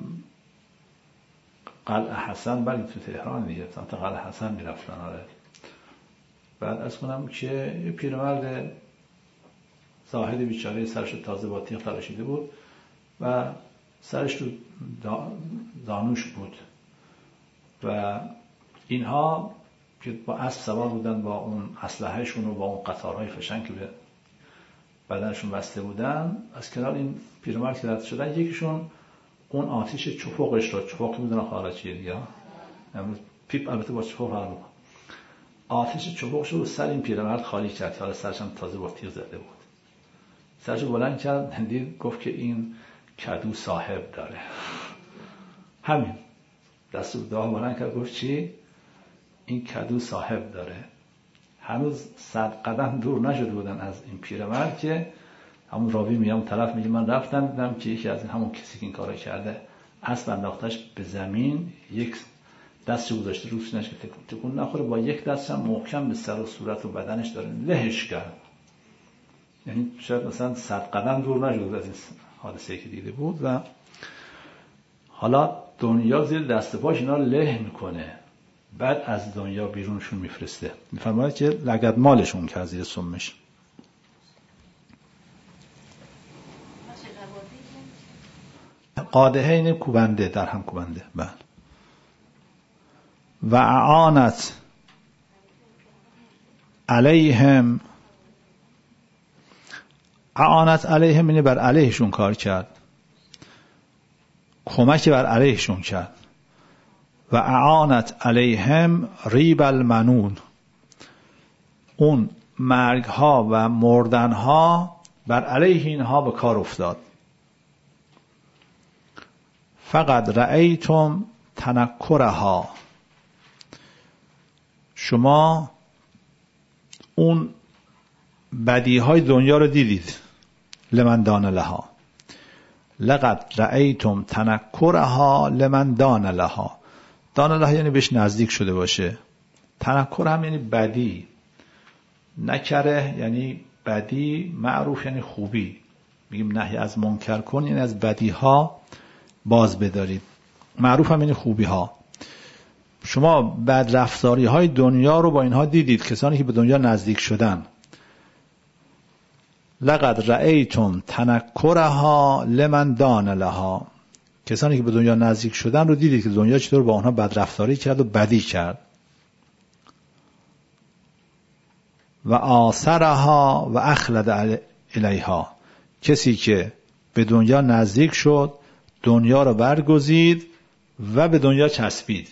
قلعه حسن، بلی تو تهران دیگه، سمت قلعه حسن میرفتن. آره. بعد از کنم که یه پیرمرد زاهد بیچاره سرش تازه با تیغ تراشیده بود و سرش تو دانوش بود و اینها که با اسب سوار بودن، با اون اسلحه‌شون و با اون قطارهای فشنگ که به بدنشون بسته بودن، از کنار این پیرمرد که رد شدن، یکیشون اون آتیش چپقش رو، چپق میدونن حالا چیه دیگه، امروز پیپ البته با چپق فرق میکنه، آتیش چپقش رو سر این پیرمرد خالی کرد. حالا سرش هم تازه با تیغ زده بود. سرش بلند کرد، دید گفت که این کدو صاحب داره. همین دست و دعا بلند کرد، گفت چی؟ این کدو صاحب داره. هنوز 100 قدم دور نشده بودن از این پیرمرد که همون راوی میگه، اون طرف میگه من رفتم دیدم که یکی از همون کسی که این کارو کرده اسب انداختش به زمین، یک دستش گذاشته رو سینه‌اش که تکون نخوره، با یک دستش محکم به سر و صورت و بدنش داره لهش کرد. یعنی شاید مثلا 100 قدم دور نشده از این حادثه‌ای که دیده بود. و حالا دنیا زیر دست پاش اینا له میکنه بعد از دنیا بیرونشون میفرسته. میفرماید که لگد مالشون کرد زیر سمش. قادهه اینه کوبنده، در هم کوبنده. بله. و اعانت علیهم، اعانت علیهم اینه بر علیهشون کار کرد، کمک بر علیهشون کرد. و اعانت علیهم ریب المنون، اون مرگ ها و مردن ها بر علیه اینها به کار افتاد. فقط رأیتم تنکرها، شما اون بدی های دنیا رو دیدید. لمن دان لها، لقد رأیتم تنکرها لمن دان لها. دان لها یعنی بهش نزدیک شده باشه. تنکر هم یعنی بدی. نکره یعنی بدی، معروف یعنی خوبی. میگیم نهی از منکر کن یعنی از بدی ها باز بدارید. معروف هم یعنی خوبی ها. شما بد رفتاری های دنیا رو با اینها دیدید، کسانی که به دنیا نزدیک شدن. لقد رأیتم تنکرها لمن دان لها، کسانی که به دنیا نزدیک شدن رو دیدید که دنیا چطور با اونها بد رفتاری کرد و بدی کرد. و آثرها و اخلد الیها، کسی که به دنیا نزدیک شد، دنیا رو برگزید و به دنیا چسبید.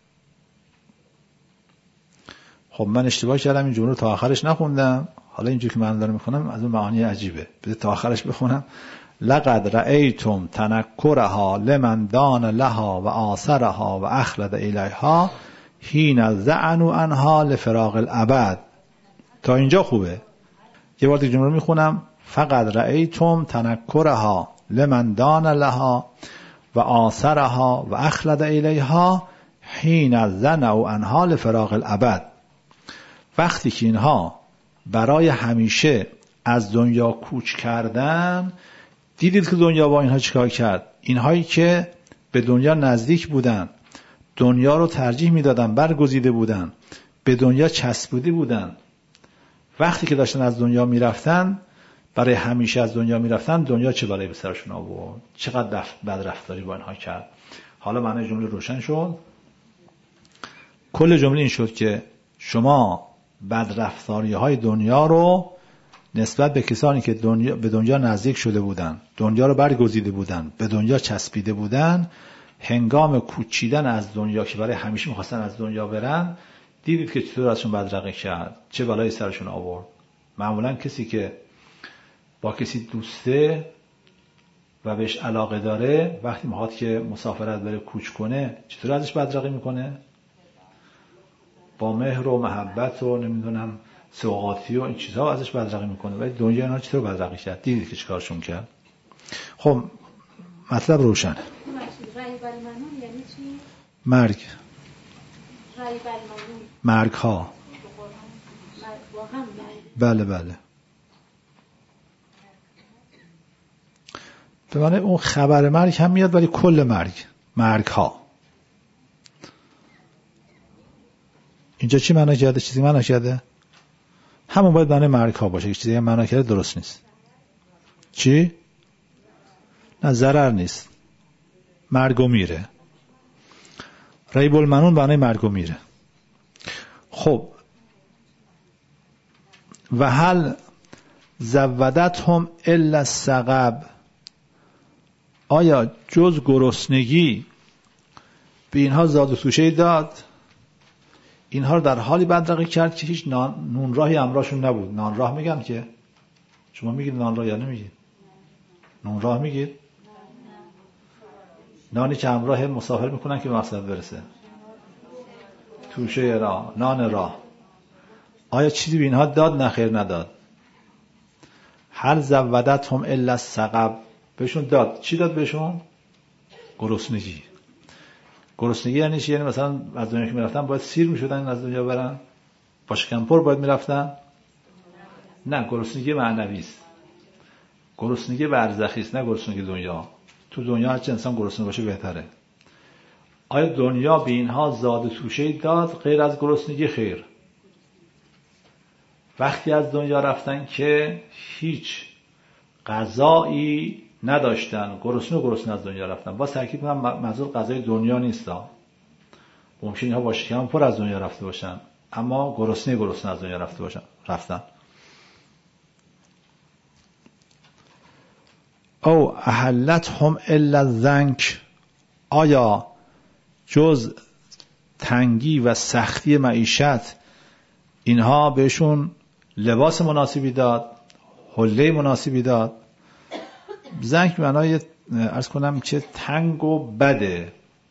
خب من اشتباه کردم، این جمله رو تا آخرش نخوندم. حالا اینجوری که من دارم میخونم از اون معانی عجیبه، بذار تا آخرش بخونم. لقد رأیتم تنکرها لمن دان لها و آثرها و اخلد الیها حین ذعنوا عنها لفراق الابد. تا اینجا خوبه. یه بار دیگه جمله رو میخونم. فقد رأیتم تنکرها لمن دان لها و آثرها و اخلد الیها حین ذعنوا عنها لفراق الابد. وقتی که اینها برای همیشه از دنیا کوچ کردن، دیدید که دنیا با اینها چیکار کرد. اینهایی که به دنیا نزدیک بودن، دنیا رو ترجیح میدادن، برگزیده بودن، به دنیا چسبیده بودن، وقتی که داشتن از دنیا میرفتن، برای همیشه از دنیا میرفتن، دنیا چه بلایی به سرشون آورد، چقدر بد رفتاری با اینها کرد. حالا معنی جمله روشن شد. کل جمله این شد که شما بد رفتاری های دنیا رو نسبت به کسانی که به دنیا نزدیک شده بودن، دنیا رو برگزیده بودن، به دنیا چسبیده بودن، هنگام کوچیدن از دنیا که برای همیشه میخواستن از دنیا برن، دیدید که چطور ازشون بدرقه کرد، چه بلایی سرشون آورد. معمولا کسی که با کسی دوسته و بهش علاقه داره، وقتی میخواد که مسافرت بره کوچ کنه، چطور ازش بدرقه میکنه؟ با مهر و محبت و نمیدونم سوغاتی و این چیزها ازش بدرقه میکنه. ولی دنیا اینا چطور بدرقه کرد؟ دیدید که چیکارشون کرد. خب مطلب روشنه. یعنی چی؟ مرگ. مرگ ها. بله بله. به معنی اون خبر مرگ هم میاد، ولی کل مرگ ها. اینجا چی معنا کرده؟ چیزی معنا کرده؟ همون باید معنی مرگ ها باشه. چیزی معنا کرده درست نیست. چی؟ نه ضرر نیست. مرگ و میره. ریب المنون معنی مرگ و میره. خب و هل زودتهم الا السقب، آیا جز گرسنگی به اینها زاد و توشه داد؟ اینها رو در حالی بدرقه کرد که هیچ نون راهی همراهشون نبود. نان راه میگن که شما میگید نان راه یا نمیگید؟ نون راه میگید؟ نانی که همراه مسافر میکنن که به مقصد برسه. توشه راه، نان راه. آیا چیزی به اینها داد؟ نه خیر نداد. هل زودتهم الا السقب، بهشون داد. چی داد بهشون؟ گرسنگی. گرسنگی یعنی چی؟ یعنی مثلا از دنیا که میرفتن باید سیر میشدن از دنیا برن؟ با شکم پر باید میرفتن؟ نه، گرسنگی معنوی است. گرسنگی برزخی است، نه گرسنگی دنیا. تو دنیا هرچی انسان گرسنه باشه بهتره. آیا دنیا به اینها زاد و توشه داد غیر از گرسنگی؟ خیر. وقتی از دنیا رفتن که هیچ غذایی نداشتن، گرسنه از دنیا رفتن. با تاکید کنم منظور غذای دنیا نیست، ممکنه اینها با شکم پر از دنیا رفته باشن اما گرسنه از دنیا رفتن. او احلتهم الا الضنک، آیا جز تنگی و سختی معیشت اینها بهشون لباس مناسبی داد، حله مناسبی داد؟ ضنک معنای عرض کنم چه تنگ و بده.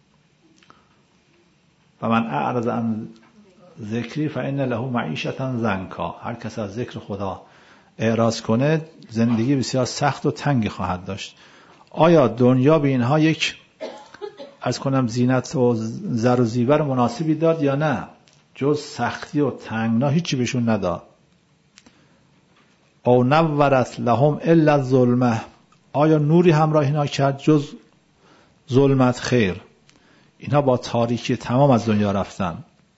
و من اعرض عن ذکری فإن له معیشة ضنکا، هر کس از ذکر خدا اعراض کنه زندگی بسیار سخت و تنگی خواهد داشت. آیا دنیا به اینها یک عرض کنم زینت و زر و زیور مناسبی داد یا نه؟ جز سختی و تنگنا هیچی بهشون نداد. او نورت لهم الا الظلمه، آیا نوری همراه اینا کرد جز ظلمت؟ خیر. اینها با تاریکی تمام از دنیا رفتن.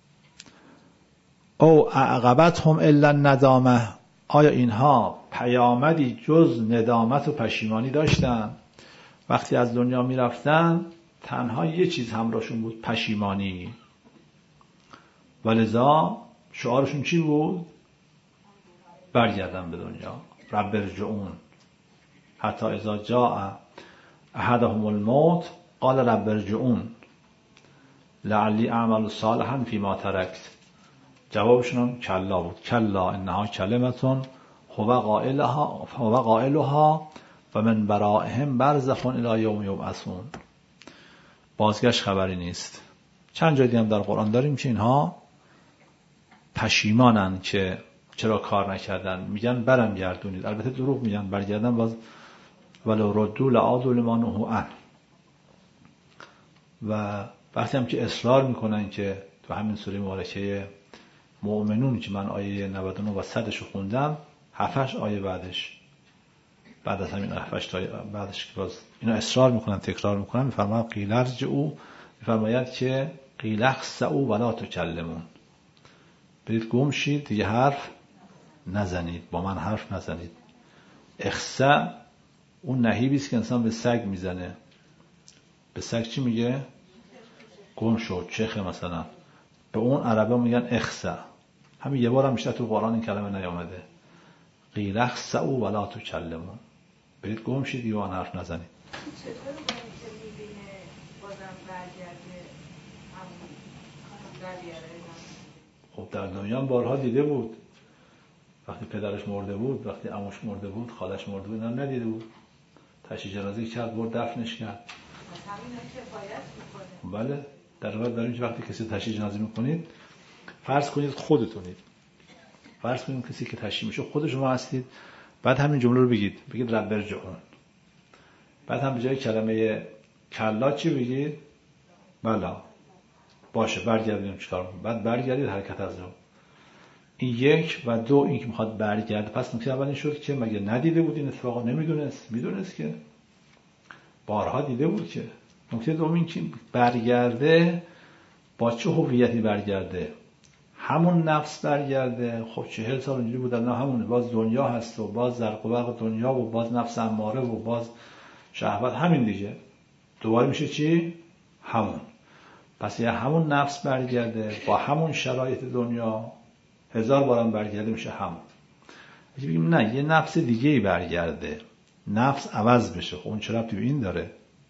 او اعقبتهم الا الندامه، آیا اینها پیامدی جز ندامت و پشیمانی داشتن؟ وقتی از دنیا می رفتن تنها یه چیز همراهشون بود، پشیمانی. ولذا شعارشون چی بود؟ برگردن به دنیا. رب ارجعون حتی اذا جاء احدهم الموت قال رب ارجعون لعلی اعمل صالحا فیما ترکت. جوابشون هم کلا بود. کلا انها کلمتون هو قائلها و من برائهم برزخ الی یوم یبعثون. بازگشت خبری نیست. چند جای دیگه هم در قرآن داریم که اینها پشیمانن که چرا کار نکردن، میگن برم گردونید. البته دروغ میگن، برگردن باز ولو ردوا لعادوا لما نهوا عنه. و وقتی هم که اصرار میکنن که تو همین سوره مبارکه مؤمنون که من آیه 99 و 100 رو خوندم، 7 آیه بعد از همین 7 آیه بعدش که باز اینا اصرار میکنن، تکرار میکنن، میفرماید قیل ارجعوا، میفرماید که قیل اخسئوا ولا تکلمون، برید گم شید دیگه حرف نزنید، با من حرف نزنید. اخسأ اون نهیبی است که انسان به سگ میزنه. به سگ چی میگه؟ گم شو، چخه مثلا. به اون عربا میگن اخسأ. همین یه بار هم بیشتر تو قرآن این کلمه نیامده. قیل اخسئوا ولا تکلمون، برید گم شید دیگه با من حرف نزنید. چطور که میبینه بازم برگرده همون رویه؟ خب در دنیا هم بارها دیده بود. وقتی پدرش مرده بود، وقتی عموش مرده بود، خالش مرده بود، اینا ندیده بود. تشییع جنازه کرد، برد دفنش کرد. همین کفایت میکنه. بله، در واقع داریم که وقتی کسی تشییع جنازه میکنید، فرض کنید خودتونید. فرض کنید کسی که تشییع میشه خود شما هستید. بعد همین جمله رو بگید رب ارجعون. بعد هم به جای کلمه کلا چی بگید؟ بلا. باشه برگردیم چیکار کنیم؟ بعد برگردید حرکت از رو. این یک. و دو، این که میخواد برگرد. پس نکته اول این شد که مگه ندیده بود این اتفاقا؟ نمیدونست؟ میدونست که بارها دیده بود که. نکته دوم این که برگرده با چه هویتی برگرده؟ همون نفس برگرده. خب 40 سال اونجوری بود، نه همونه، باز دنیا هست و باز زرق و برق دنیا و باز نفس اماره و باز شهوت، همین دیگه. دوباره میشه چی؟ همون. پس یه همون نفس برگرده با همون شرایط دنیا، 1000 بارم برگرده میشه همون. اگه بگیم نه یه نفس دیگه‌ای برگرده، نفس عوض بشه، خب اون چه ربطی به این داره؟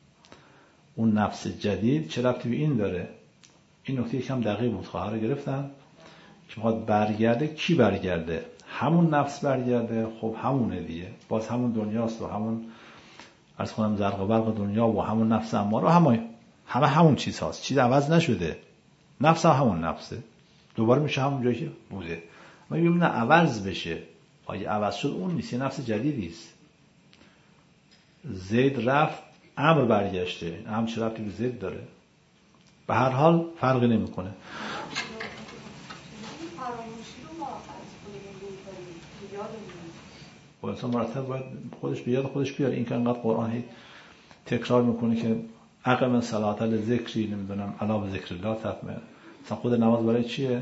اون نفس جدید چه ربطی به این داره؟ این نکته یکم دقیق بود. خواهر گرفتن که میخواد برگرده، کی برگرده؟ همون نفس برگرده. خب همونه دیگه، باز همون دنیاست و همون عرض کنم زرق و برق دنیا و همون نفس اماره و همون چیز هاست. چیز عوض نشده، نفس همون نفسه، دوباره میشه همون جایی که بوده. ما میگیم نه عوض بشه. آیا عوض شد؟ اون نیست، یه نفس جدیدی است. زید رفت، امر برگشته. امر چه ربطی به زید داره؟ به هر حال فرقی نمیکنه. انسان مرتب باید خودش بیاد خودش بیاره. این که انقدر قرآن تکرار میکنه که اقم صلات لذکری، نمیدونم الا به ذکر الله تطمئن. مثلا خود نماز برای چیه؟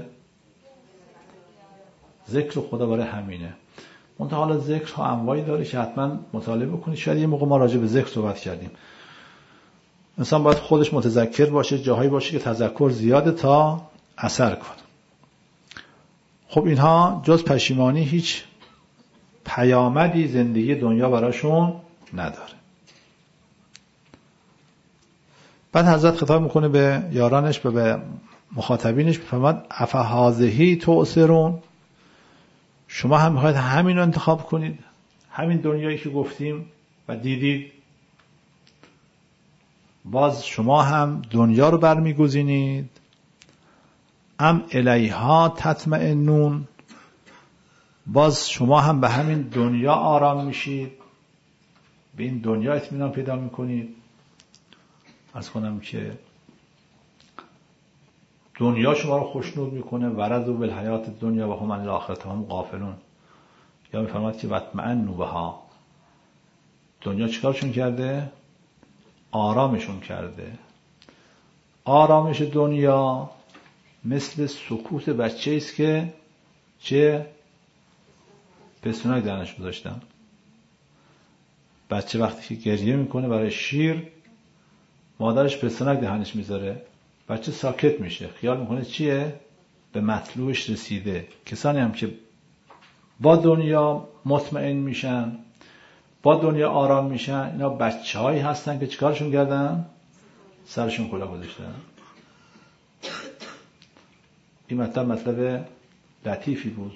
ذکر خدا برای همینه. منتها حالا ذکر ها انواعی داره که حتما مطالعه بکنید. شاید یه موقع ما راجع به ذکر صحبت کردیم. انسان باید خودش متذکر باشه، جاهایی باشه که تذکر زیاده تا اثر کنه. خب اینها جز پشیمانی هیچ پیامدی زندگی دنیا براشون نداره. بعد حضرت خطاب میکنه به یارانش و به مخاطبینش، بفرماد افهذه تؤثرون، شما هم میخواید همین رو انتخاب کنید، همین دنیایی که گفتیم و دیدید، باز شما هم دنیا رو برمیگزینید، ام الیها تطمئنون، باز شما هم به همین دنیا آرام میشید، به این دنیا اطمینان پیدا میکنید. عرض کنم که دنیا شما رو خوشنود میکنه، ورضوا بالحیات دنیا و هم عن الاخرة هم غافلون. یا میفرماد که واطمئنوا بها، دنیا چیکارشون کرده؟ آرامشون کرده. آرامش دنیا مثل سکوت بچه است که چه پستونک دهنش گذاشتن. بچه وقتی که گریه میکنه برای شیر، مادرش پستونک دهنش میذاره، بچه ساکت میشه، خیال میکنه چیه؟ به مطلوبش رسیده. کسانی هم که با دنیا مطمئن میشن، با دنیا آرام میشن، اینا بچه هایی هستن که چیکارشون کردن؟ سرشون کلاه گذاشتن. این مطلب لطیفی بود.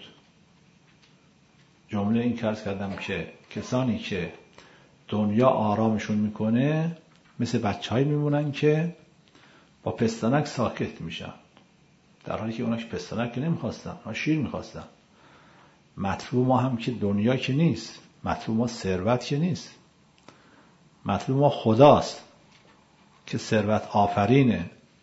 جمله این عرض کردم که کسانی که دنیا آرامشون میکنه مثل بچه هایی میمونن که با پستانک ساکت میشن، در حالی که اونا که پستانک که نمیخواستن، اونا شیر میخواستن. مطلوب ما هم که دنیا که نیست، مطلوب ما ثروت که نیست، مطلوب ما خداست که ثروت آفرینه.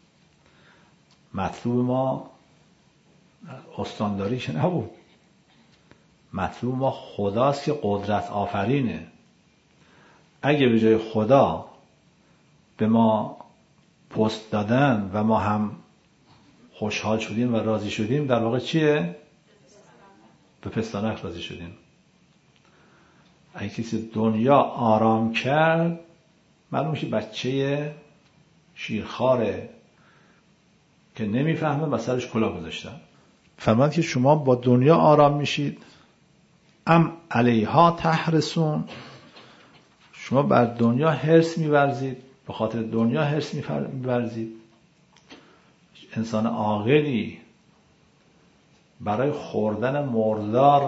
مطلوب ما استانداری که نبود، مطلوب ما خداست که قدرت آفرینه. اگه به جای خدا به ما پست دادن و ما هم خوشحال شدیم و راضی شدیم، در واقع چیه؟ به پستانک راضی شدیم. اگه کسی دنیا آرام کرد، معلومه که بچه شیرخواره که نمیفهمه و سرش کلاه گذاشتن. فرمود که شما با دنیا آرام میشید، ام علیها تحرسون، شما بر دنیا حرص می‌ورزید، به خاطر دنیا حرص می‌ورزید. انسان عاقلی برای خوردن مردار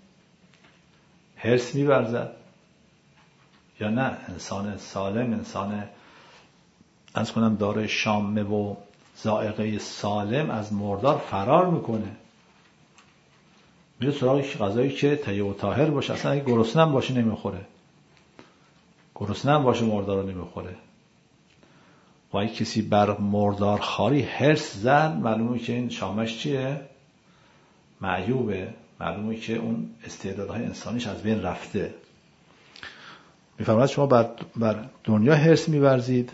حرص می‌ورزد یا نه؟ انسان سالم، انسان از کنم دارای شامه و ذائقه سالم از مردار فرار میکنه، میره سراغ غذایی که طیب و طاهر باشه. اصلا اگه گرسنه هم باشه نمیخوره، گرسنه هم باشه مردار رو نمیخوره. و اگه کسی بر مردار خاری حرص زد، معلومه که این شامش چیه؟ معیوبه، معلومه که اون استعدادهای انسانیش از بین رفته. میفرماید شما بر دنیا حرص می‌ورزید،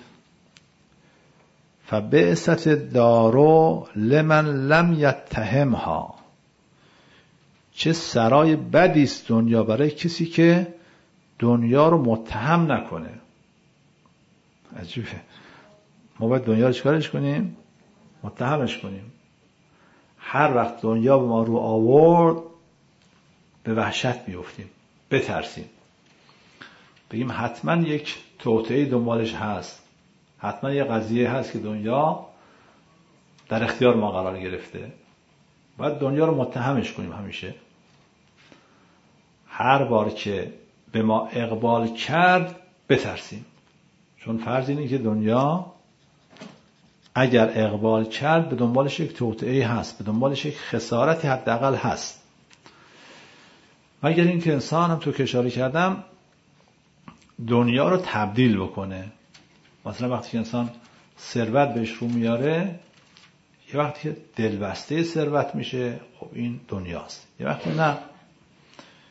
فبئست دارو لمن لم یتهمها، چه سرای بدی است دنیا برای کسی که دنیا رو متهم نکنه. عجیبه. ما باید دنیا رو چیکارش کنیم؟ متهمش کنیم. هر وقت دنیا به ما رو آورد به وحشت بیفتیم، بترسیم، بگیم حتما یک توطئه دنبالش هست، حتما یه قضیه هست که دنیا در اختیار ما قرار گرفته. باید دنیا رو متهمش کنیم همیشه. هر بار که به ما اقبال کرد بترسیم، چون فرض اینه که دنیا اگر اقبال کرد به دنبالش یک توطئه هست، به دنبالش یک خسارتی حداقل هست. و اگر این که انسان هم تو که اشاره کردم دنیا رو تبدیل بکنه، مثلا وقتی که انسان ثروت بهش رو میاره، یه وقتی که دلبسته ثروت میشه، خب این دنیاست. یه وقتی نه،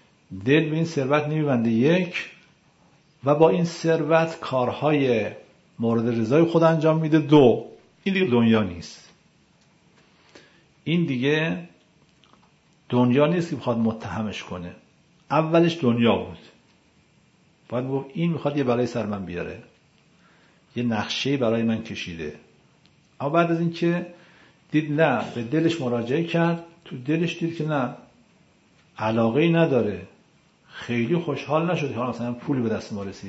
دل به این ثروت نمیبنده یک، و با این ثروت کارهای مورد رضای خود انجام میده. 2 این دیگه دنیا نیست. این دیگه دنیا نیست که بخواد متهمش کنه. اولش دنیا بود، باید گفت این میخواد یه بلای سر من بیاره، یه نقشه برای من کشیده. اما بعد از این که دید نه، به دلش مراجعه کرد، تو دلش دید که نه، علاقه‌ای نداره، خیلی خوشحال نشد که مثلا پولی به دست ما رسید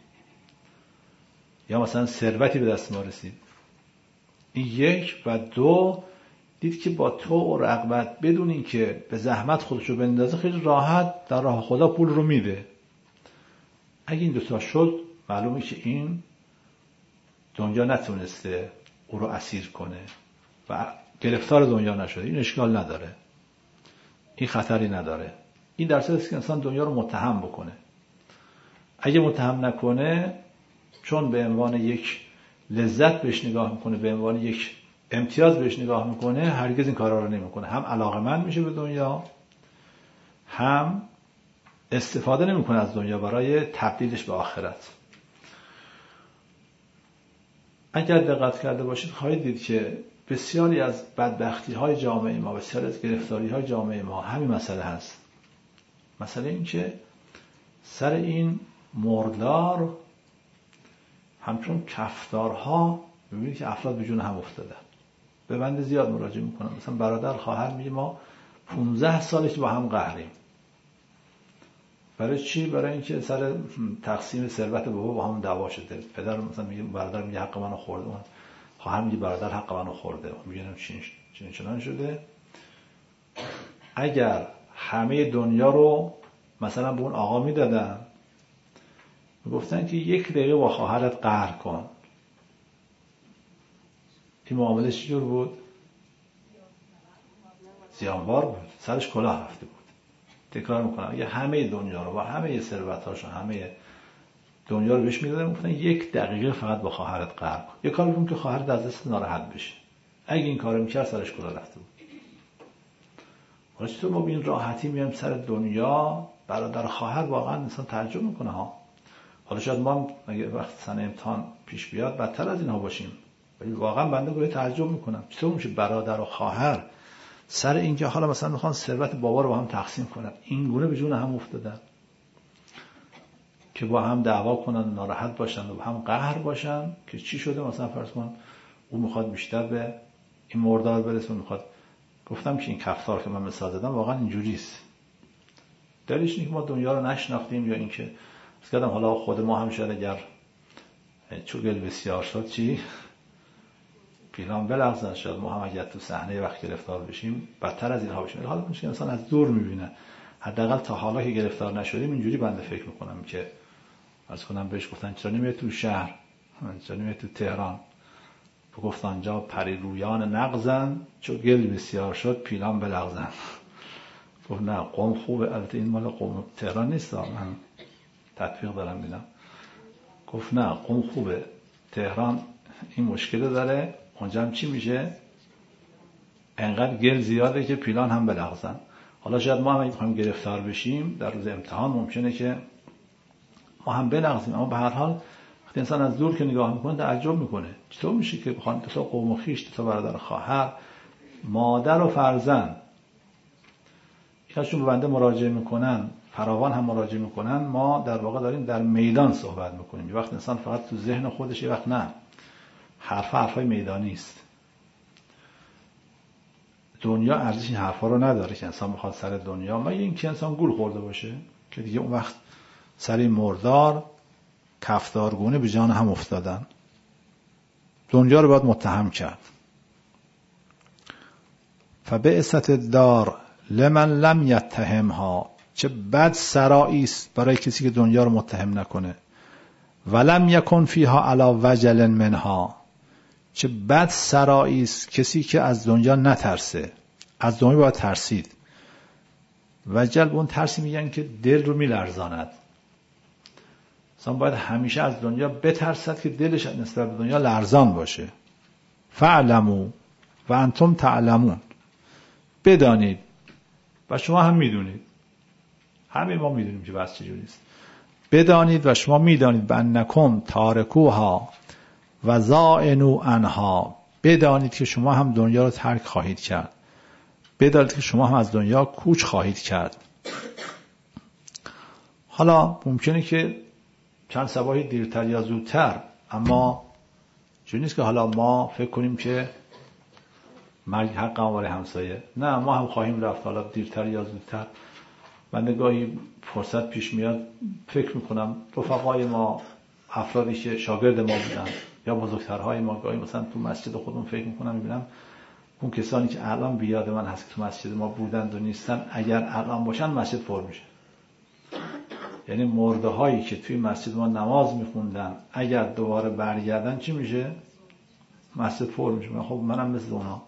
یا مثلا ثروتی به دست ما رسید. این 1 و 2 دید که با تو و رغبت بدون این که به زحمت خودشو بندازه خیلی راحت در راه خدا پول رو میده. اگه این 2 تا شد معلومه که این دنیا نتونسته او رو اسیر کنه و گرفتار دنیا نشده. این اشکال نداره، این خطری نداره. این در صورتی است که انسان دنیا رو متهم بکنه. اگه متهم نکنه، چون به عنوان یک لذت بهش نگاه میکنه، به عنوان یک امتیاز بهش نگاه میکنه، هرگز این کارا رو نمیکنه. هم علاقه‌مند میشه به دنیا، هم استفاده نمیکنه از دنیا برای تبدیلش به آخرت. اگر دقت کرده باشید خواهید دید که بسیاری از بدبختی‌های جامعه ما، بسیاری از گرفتاری‌های جامعه ما همین مسئله هست. مسئله این که سر این مردار همچون کفتارها می‌بینید که افراد به جون هم افتادن. به بنده زیاد مراجعه میکنم، مثلا برادر خواهر میگه ما 15 ساله که با هم قهریم. برای چی؟ برای اینکه سر تقسیم ثروت بابا با هم دعوا شده. پدر مثلا میگه برادر میگه حق منو خورده، خواهر میگه برادر حق منو خورده، میگن چنین شده. اگر همه دنیا رو مثلا به اون آقا میدادن، میگفتن که 1 دقیقه با خواهرت قهر کن، این معامله چجور بود؟ زیانبار بود، سرش کلاه رفته بود. تکرار میکنم، اگه همه دنیا رو با همه ثروتاشو همه دنیا رو بهش میدادن، میگفتن 1 دقیقه فقط با خواهرت قهر کن، یه کاری بکن که خواهرت از دست ناراحت بشه. اگه این کارو میکرد سرش کلاه رفته بود. واسه تو ما به این راحتی میایم سر دنیا. برادر خواهر واقعا انسان تعجب میکنه ها. حالا شاید ما اگه وقت سنه امتحان پیش بیاد بدتر از اینها باشیم، ولی واقعا بنده گاهی تعجب میکنم چطور میشه برادر و خواهر سر اینکه حالا مثلا میخوان ثروت بابا رو با هم تقسیم کنن، این گونه به جون هم افتادن که با هم دعوا کنن، ناراحت باشن و با هم قهر باشن که چی شده. مثلا فرض کن او میخواد بیشتر به این مردار برسه، میخواد. گفتم که این کفتار که من مثال زدم واقعا اینجوریست. دلیلش اینه که ما دنیا رو نشناختیم، یا اینکه اسکدم حالا خود ما هم شاید اگر چوگل بسیار شد چی پیلان بلغزن، شاید ما هم اگر تو صحنه وقت گرفتار بشیم بدتر از اینها بشیم. حالا میشه انسان از دور میبینه. حداقل تا حالا که گرفتار نشدیم اینجوری بنده فکر میکنم که از کنم بهش گفتن چرا نمیای تو شهر، چرا نمیای تو تهران، گفت آنجا پری رویان نغزن، چو گل بسیار شد پیلان بلغزن. گفت نه قوم خوبه. البته این مال قوم تهران نیست، من تطبیق دارم میدم. گفت نه قوم خوبه، تهران این مشکل داره، اونجا هم چی میشه؟ انقدر گل زیاده که پیلان هم بلغزن. حالا شاید ما هم اگه بخوایم گرفتار بشیم در روز امتحان ممکنه که ما هم بلغزیم، اما به هر حال وقتی انسان از دور که نگاه میکنه تعجب میکنه چطور میشه که بخوان تا قوم و خویش، تا برادر خواهر، مادر و فرزند یکاشون به بنده مراجعه میکنن، فراوان هم مراجعه میکنن، ما در واقع داریم در میدان صحبت میکنیم. یه وقت انسان فقط تو ذهن خودش، یه وقت نه، حرفای میدانی است. دنیا ارزش این حرفا رو نداره که انسان بخواد سر دنیا، مگه اینکه انسان گول خورده باشه که دیگه اون وقت سر این مردار کفتارگونه به جان هم افتادن. دنیا رو باید متهم کرد. فبئست الدار لمن لم یتهمها، چه بد سرایی است برای کسی که دنیا رو متهم نکنه. ولم یکن فیها علی وجل منها، چه بد سرایی است کسی که از دنیا نترسه. از دنیا باید ترسید. وجل به اون ترسی میگن که دل رو میلرزاند. انسان باید همیشه از دنیا بترسد که دلش نسبت به دنیا لرزان باشه. فعلموا و انتم تعلمون، بدانید و شما هم میدونید. همه ما میدونیم که بس چجوری است. بدانید و شما میدانید بانکم تارکوها و زائنوا عنها، بدانید که شما هم دنیا رو ترک خواهید کرد، بدانید که شما هم از دنیا کوچ خواهید کرد. حالا ممکنه که چند صباحی دیرتر یا زودتر، اما چون نیست که حالا ما فکر کنیم که مرگ حق ما برای همسایه، نه، ما هم خواهیم رفت، حالا دیرتر یا زودتر. من نگاهی فرصت پیش میاد فکر میکنم رفقای ما، افرادی که شاگرد ما بودن یا بزرگترهای ما، گاهی مثلا تو مسجد خودمون فکر میکنم میبینم اون کسانی که الان بیاد من هست که تو مسجد ما بودند و نیستن، اگر الان باشن مسجد پر میشه. یعنی مرده هایی که توی مسجد ما نماز میخوندن اگر دوباره برگردن چی میشه؟ مسجد پر میشه. خب منم مثل اونا.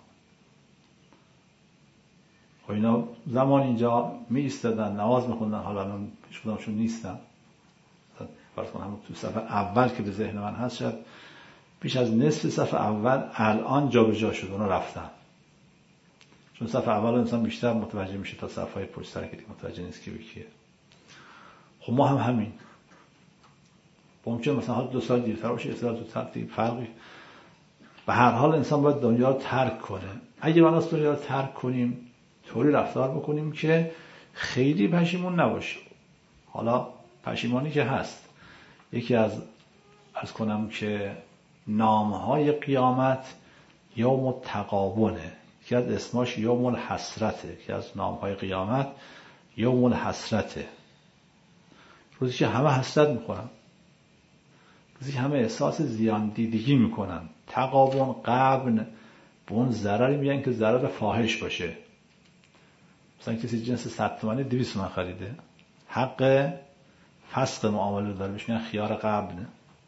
خب اینا زمان اینجا می ایستادن نماز میخوندن، حالا الان هیچ کدومشون نیستن. فرض کن همون تو صف اول که به ذهن من هست، شاید بیش از نصف صف اول الان جابجا شد، اونا رفتن. چون صف اول انسان بیشتر متوجه میشه تا صفهای پشت سر که متوجه نیست که کیه. خب ما هم همین. ممکنه مثلا 2 سال دیرتر باشه، 1 سال زودتر، فرقی. به هر حال انسان باید دنیا رو ترک کنه. اگه ما دنیا رو ترک کنیم، طوری رفتار بکنیم که خیلی پشیمون نباشیم. حالا پشیمانی که هست، یکی از عرض کنم که نامهای قیامت یوم التغابنه، یکی از اسماش یوم الحسرته، یکی از نامهای قیامت یوم الحسرته، روزی که همه حسرت میکنن، روزی که همه احساس زیان دیدگی میکنن. تغابن، غبن، به اون ضرری میگن که ضرر فاحش باشه. مثلا کسی جنس 100 تومانی 200 تومن خریده، حق فسق معامله داره، بهش میگن خیار غبن.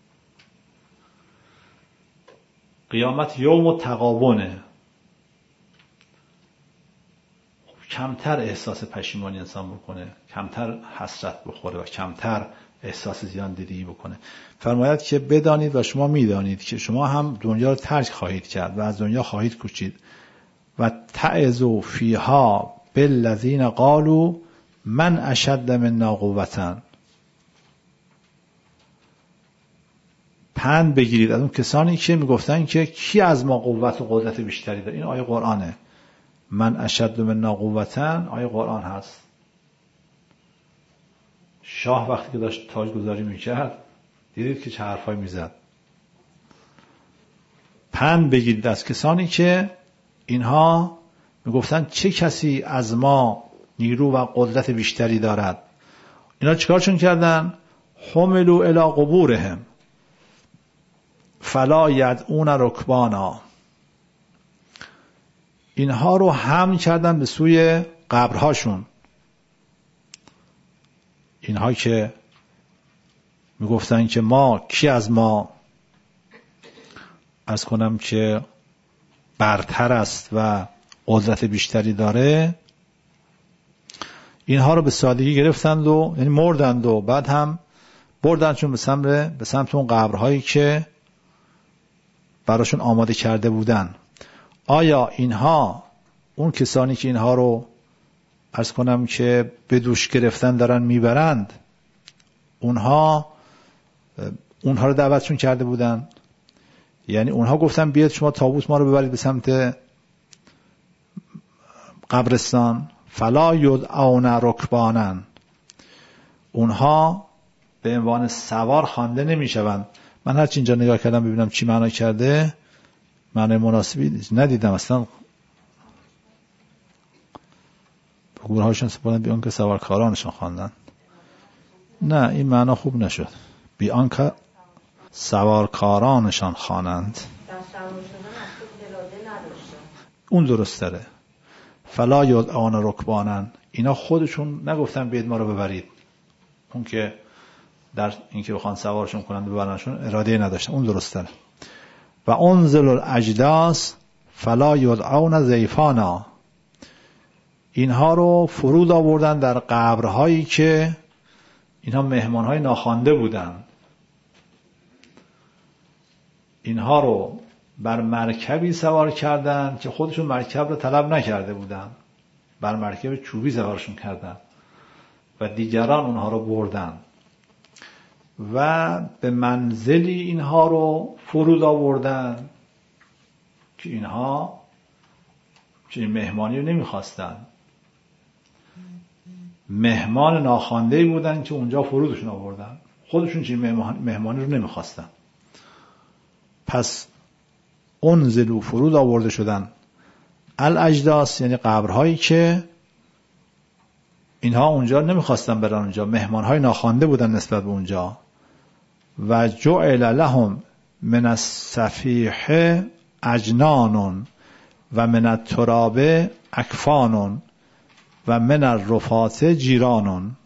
قیامت یوم التغابنه. کمتر احساس پشیمانی انسان بکنه، کمتر حسرت بخوره و کمتر احساس زیان دیدگی بکنه. فرماید که بدانید و شما میدانید که شما هم دنیا رو ترک خواهید کرد و از دنیا خواهید کوچید. و تعظوا فیها بالذین قالوا من اشد منا قوة، پند بگیرید از اون کسانی که میگفتن که کی از ما قوت و قدرت بیشتری داره. این آیه قرآنه. من اشد منا قوة آیه قرآن هست. شاه وقتی که داشت تاجگذاری میکرد دیدید که چه حرفایی میزد. پند بگیرید از کسانی که اینها میگفتن چه کسی از ما نیرو و قدرت بیشتری دارد. اینا چیکارشون کردن؟ حملوا الی قبورهم فلا یدعون رکبانا، اینها رو حمل کردن به سوی قبرهاشون. اینها که میگفتن که ما کی از ما از کنم که برتر است و قدرت بیشتری داره، اینها رو به سادگی گرفتند و یعنی مردند و بعد هم بردنشون به سمت اون قبرهایی که براشون آماده کرده بودن. آیا اینها اون کسانی که اینها رو عرض کنم که به دوش گرفتن دارن میبرند، اونها رو دعوتشون کرده بودن؟ یعنی اونها گفتن بیاد شما تابوت ما رو ببرید به سمت قبرستان. فلا یدعون رکبانا، اونها به عنوان سوار خوانده نمیشوند. من هرچی اینجا نگاه کردم ببینم چی معنا کرده، معنی مناسبی ندیدم اصلا. گورهاشون سپردن بیان که سوارکارانشون خواندن. نه این معنا خوب نشد. بیان که سوارکارانشان خوانند، اون درست تره. فلا یدعون رکبانا، اینا خودشون نگفتن بیاید ما رو ببرید. اون که در اینکه بخوان سوارشون کنند ببرنشون اراده نداشتن، اون درست تره. و انزل الاجداث فلا یدعون ضیفانا، اینها رو فرود آوردن در قبرهایی که اینها مهمانهای ناخوانده بودند. اینها رو بر مرکبی سوار کردن که خودشون مرکب رو طلب نکرده بودن، بر مرکب چوبی سوارشون کردن و دیگران اونها رو بردن. و به منزلی اینها رو فرود آوردن که اینها چنین مهمانی رو نمیخواستن. مهمان ناخوانده‌ای بودن که اونجا فرودشون آوردن، خودشون چنین مهمانی رو نمیخواستن. پس انزلوا فرود آورده شدن الاجداث، یعنی قبرهایی که اینها اونجا نمیخواستن برن، اونجا مهمانهای ناخوانده بودن نسبت به اونجا. و جعل لهم من الصفیح اجنان و من التراب اکفان و من الرفات جیران.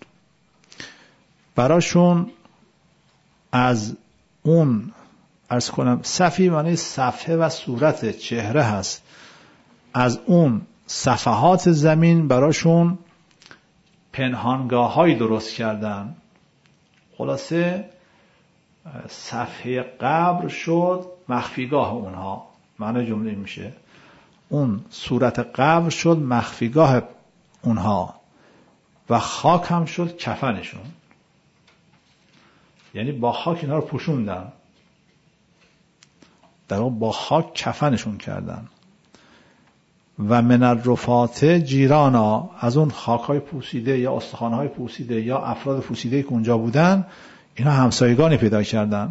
براشون از اون عرض کنم، صفی معنی صفحه و صورت چهره هست، از اون صفحات زمین براشون پنهانگاه هایی درست کردن. خلاصه صفحه قبر شد مخفیگاه اونها. معنی جمله میشه اون صورت قبر شد مخفیگاه اونها و خاک هم شد کفنشون، یعنی با خاک اینا رو پوشوندن، در اون با خاک کفنشون کردن. و من الرفات جیرانا، از اون خاک‌های پوسیده یا استخوان‌های پوسیده یا افراد پوسیده که اونجا بودن، اینا همسایگانی پیدا کردن.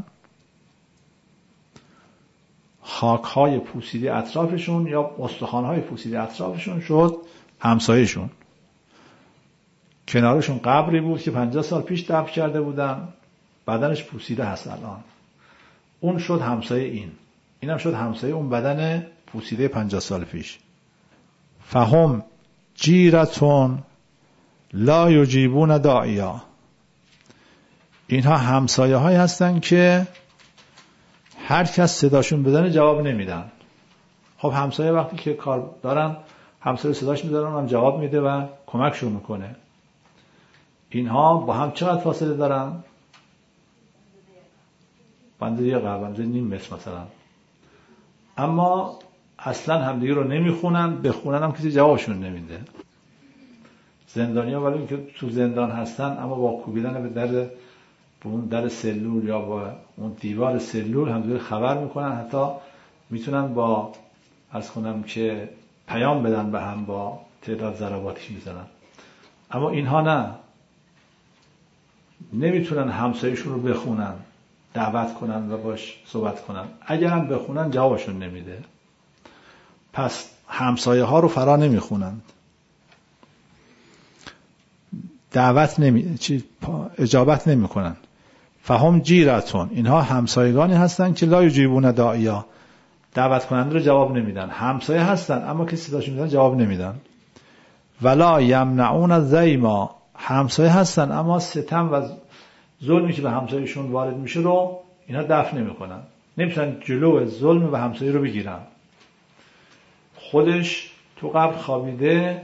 خاک‌های پوسیده اطرافشون یا استخوان‌های پوسیده اطرافشون شد همسایه‌شون. کنارشون قبری بود که 50 سال پیش دفن کرده بودن، بدنش پوسیده هست الان، اون شد همسایه اینم شد همسایه اون بدن پوسیده 50 سال پیش. فهم جیرتون لا یجیبون داعیا، اینها همسایه هایی هستن که هر کس صداشون بزنه جواب نمیدن. خب همسایه وقتی که کار دارن همسایه صداش میزنن هم جواب میده و کمکشون میکنه. اینها با هم چقدر فاصله دارن؟ بنده یه نیم متر مثلا، اما اصلا همدیگه رو نمیخونن، بخونن هم کسی جوابشون نمیده. زندانی‌ها ولی که تو زندان هستن اما با کوبیدن به اون در سلول یا با اون دیوار سلول همدیگه خبر میکنن، حتی میتونن با عرض کنم که پیام بدن به هم با تعداد ضرباتی میزنن. اما اینها نه، نمیتونن همسایه‌شون رو بخونن، دعوت کنن و باش صحبت کنن، اگرم بخونن جوابشون نمیده. پس همسایه ها رو فرا نمیخونند، اجابت نمی کنن. فهم جیرتون، اینها همسایگانی هستن که لا یجیبون داعیا، دعوت کننده رو جواب نمیدن. همسایه هستن اما کسی صداش میزنه جواب نمیدن. ولا یمنعون الظیما، همسایه هستن اما ستم و ظلمی که به همسایهشون وارد میشه رو اینا دفع نمیکنن، نمیتونن جلو ظلم به همسایه رو بگیرن. خودش تو قبر خوابیده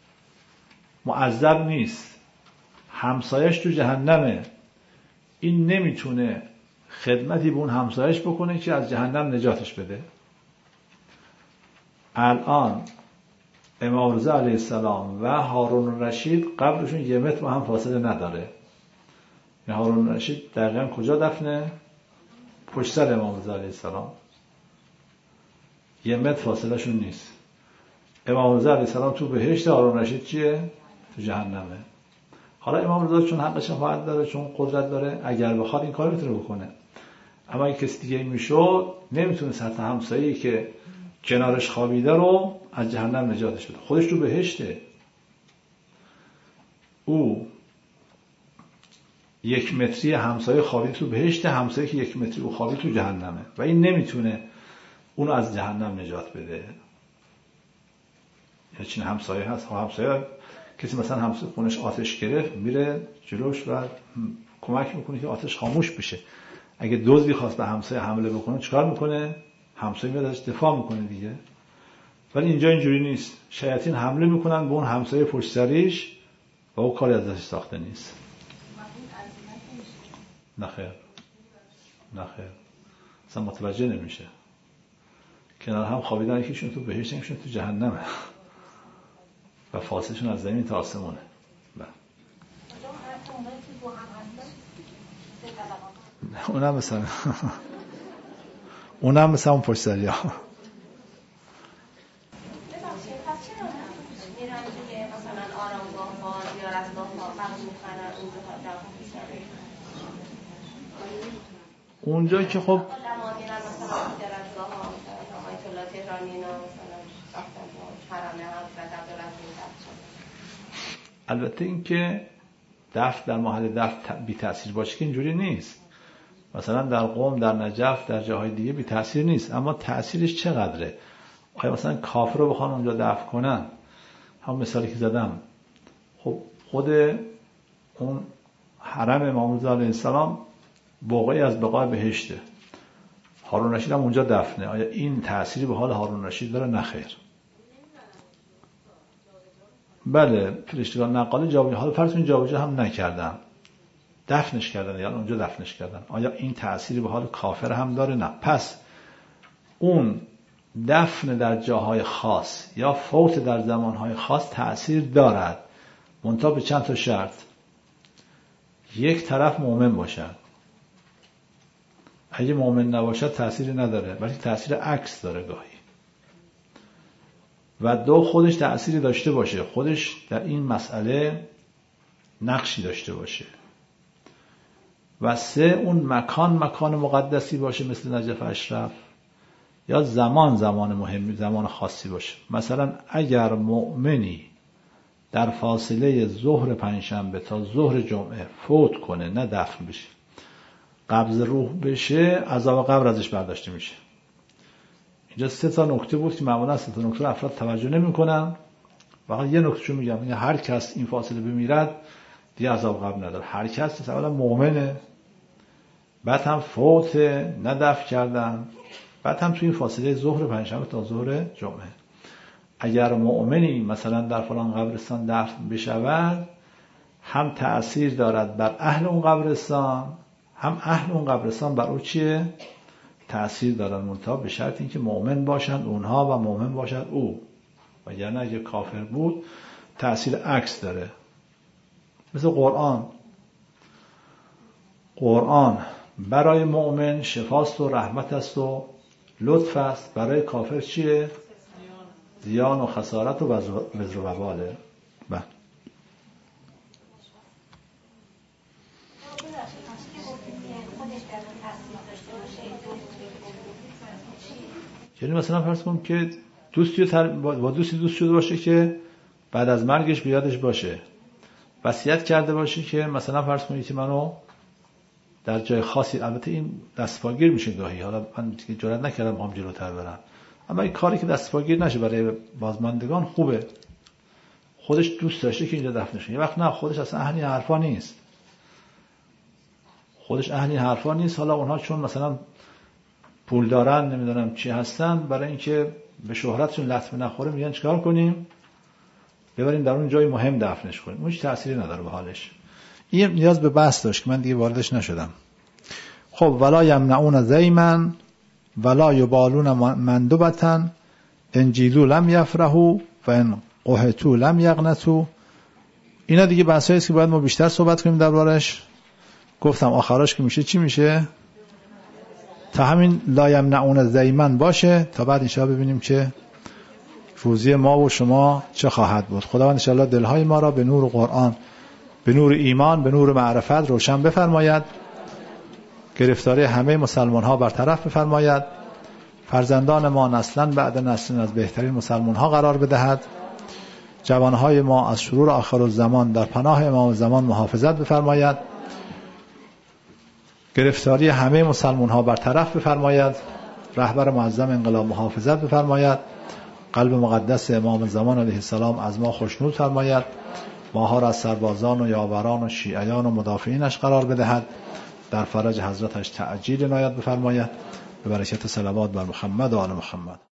معذب نیست، همسایش تو جهنمه، این نمیتونه خدمتی به اون همسایش بکنه که از جهنم نجاتش بده. الان امام رضا علیه السلام و هارون الرشید قبرشون 1 متر با هم فاصله نداره. هارون الرشید دقیقا کجا دفنه؟ پشت سر امام رضا علیه السلام، 1 متر فاصله شون نیست. امام رضا علیه السلام تو بهشت، هارون الرشید چیه؟ تو جهنمه. حالا امام رضا چون حق شفاعت داره، چون قدرت داره، اگر بخواد این کارو میتونه بکنه. اما اگه کسی دیگه میشد نمیتونه سطح همسایه‌ای که کنارش خوابیده رو از جهنم نجاتش بده. خودش تو بهشته، او 1 متری همسایه خوابیده تو بهشت، همسایه که 1 متری او خوابیده تو جهنمه و این نمیتونه اونو از جهنم نجات بده. یا چین همسایه هست، همسایه کسی مثلا همسایه خونش آتش گرفت میره جلوش و کمک میکنه که آتش خاموش بشه. اگه دزدی خواست به همسایه حمله بکنه چیکار میکنه؟ همسایه میاد ازش دفاع میکنه دیگه. ولی اینجا اینجوری نیست، شیاطین حمله میکنن به اون همسایه پشت سریش و او کاری ازش ساخته نیست. نخیر اصلا متوجه نمیشه. کنار هم خوابیدن، یکیشون تو بهشت یکیشون تو جهنمه و فاصلهشون از زمین تا آسمونه. اونم مثلا اون پشت سریا. اونجا که خب البته این که دفن در محل دفن بی تأثیر باشه که اینجوری نیست. مثلا در قم، در نجف، در جاهای دیگه بی تأثیر نیست، اما تأثیرش چقدره؟ آیا مثلا کافر رو بخوان اونجا دفن کنن، هم مثالی که زدم، خب خود اون حرم امام رضا علیه السلام بقعی از بقاع بهشته، هارون رشید هم اونجا دفنه. آیا این تأثیری به حال هارون رشید داره؟ نه خیر. بله فرشتگان نقال جابجا، حالا فرض کنید جابجا هم نکردن، دفنش کردن، یعنی اونجا دفنش کردن، آیا این تأثیری به حال کافر هم داره؟ نه. پس اون دفن در جاهای خاص یا فوت در زمانهای خاص تأثیر دارد، منتها به چند تا شرط. یک طرف مؤمن باشد، اگه مؤمن نباشد تأثیری نداره، بلکه تأثیر عکس داره گاهی. و دو، خودش تأثیری داشته باشه، خودش در این مسئله نقشی داشته باشه. و سه، اون مکان مقدسی باشه مثل نجف اشرف، یا زمان مهمی، زمان خاصی باشه. مثلا اگر مؤمنی در فاصله ظهر پنجشنبه تا ظهر جمعه فوت کنه، نه دفن بشه، قبض روح بشه، عذاب قبر ازش برداشته میشه. اینجا 3 نکته بود که معمولا 3 نکته افراد توجه نمی‌کنن. فقط یه نکتهشو میگم، یعنی هر کس این فاصله بمیرد دیگه عذاب قبر نداره. هر کس اولا مؤمنه، بعد هم فوت، نه دفن کردن، بعد هم توی این فاصله ظهر پنجشنبه تا ظهر جمعه. اگر مؤمنی مثلا در فلان قبرستان دفن بشود، هم تأثیر دارد بر اهل اون قبرستان، هم اهل اون قبرستان بر او چیه؟ تأثیر دارن، منتها به شرط اینکه مؤمن باشند اونها و مؤمن باشد او. و یعنی اگه کافر بود تأثیر عکس داره. مثل قرآن برای مؤمن شفاست و رحمت است و لطف است، برای کافر چیه؟ زیان و خسارت و وزر و وباله. بله. یعنی مثلا فرض کن که با دوستی دوست شده باشه که بعد از مرگش بیادش باشه، وصیت کرده باشه که مثلا فرض کنید که منو در جای خاصی، البته این دستپاگیر میشه گاهی، حالا من جرئت نکردم بخوام جلوتر برم، اما این کاری که دستپاگیر نشه برای بازماندگان خوبه. خودش دوست داشته که اینجا دفن شه، یه وقت نه، خودش اصلا اهل این حرفا نیست، حالا اونها چون مثلا پول دارن، نمیدونم چی هستن، برای اینکه به شهرتشون لطمه نخوره میگن چیکار کنیم؟ ببریم در اون جای مهم دفنش کنیم. اون هیچ تأثیری نداره به حالش. این نیاز به بحث داشت که من دیگه واردش نشدم. خب ولا یمنعون زیمن ولا یبالون مندوبتا ان جیزو لم یفرحوا و ان قحطوا لم یقنطوا. اینا دیگه بحثایی است که باید ما بیشتر صحبت کنیم دربارش. گفتم آخرش که میشه چی میشه؟ تا همین لا یمنعون زیمن باشه، تا بعد انشاءالله ببینیم که روزی ما و شما چه خواهد بود. خداوند انشاءالله دلهای ما را به نور قرآن، به نور ایمان، به نور معرفت روشن بفرماید، گرفتاری همه مسلمان ها برطرف بفرماید، فرزندان ما نسلا بعد نسل از بهترین مسلمان ها قرار بدهد، جوانهای ما از شرور آخر الزمان در پناه امام زمان محافظت بفرماید، گرفتاری همه مسلمان ها برطرف بفرماید، رهبر معظم انقلاب محافظت بفرماید، قلب مقدس امام زمان علیه السلام از ما خوشنود فرماید، ماها را از سربازان و یاوران و شیعیان و مدافعینش قرار بدهد، در فرج حضرتش تعجیل عنایت بفرماید. به برکت صلوات بر محمد و آل محمد.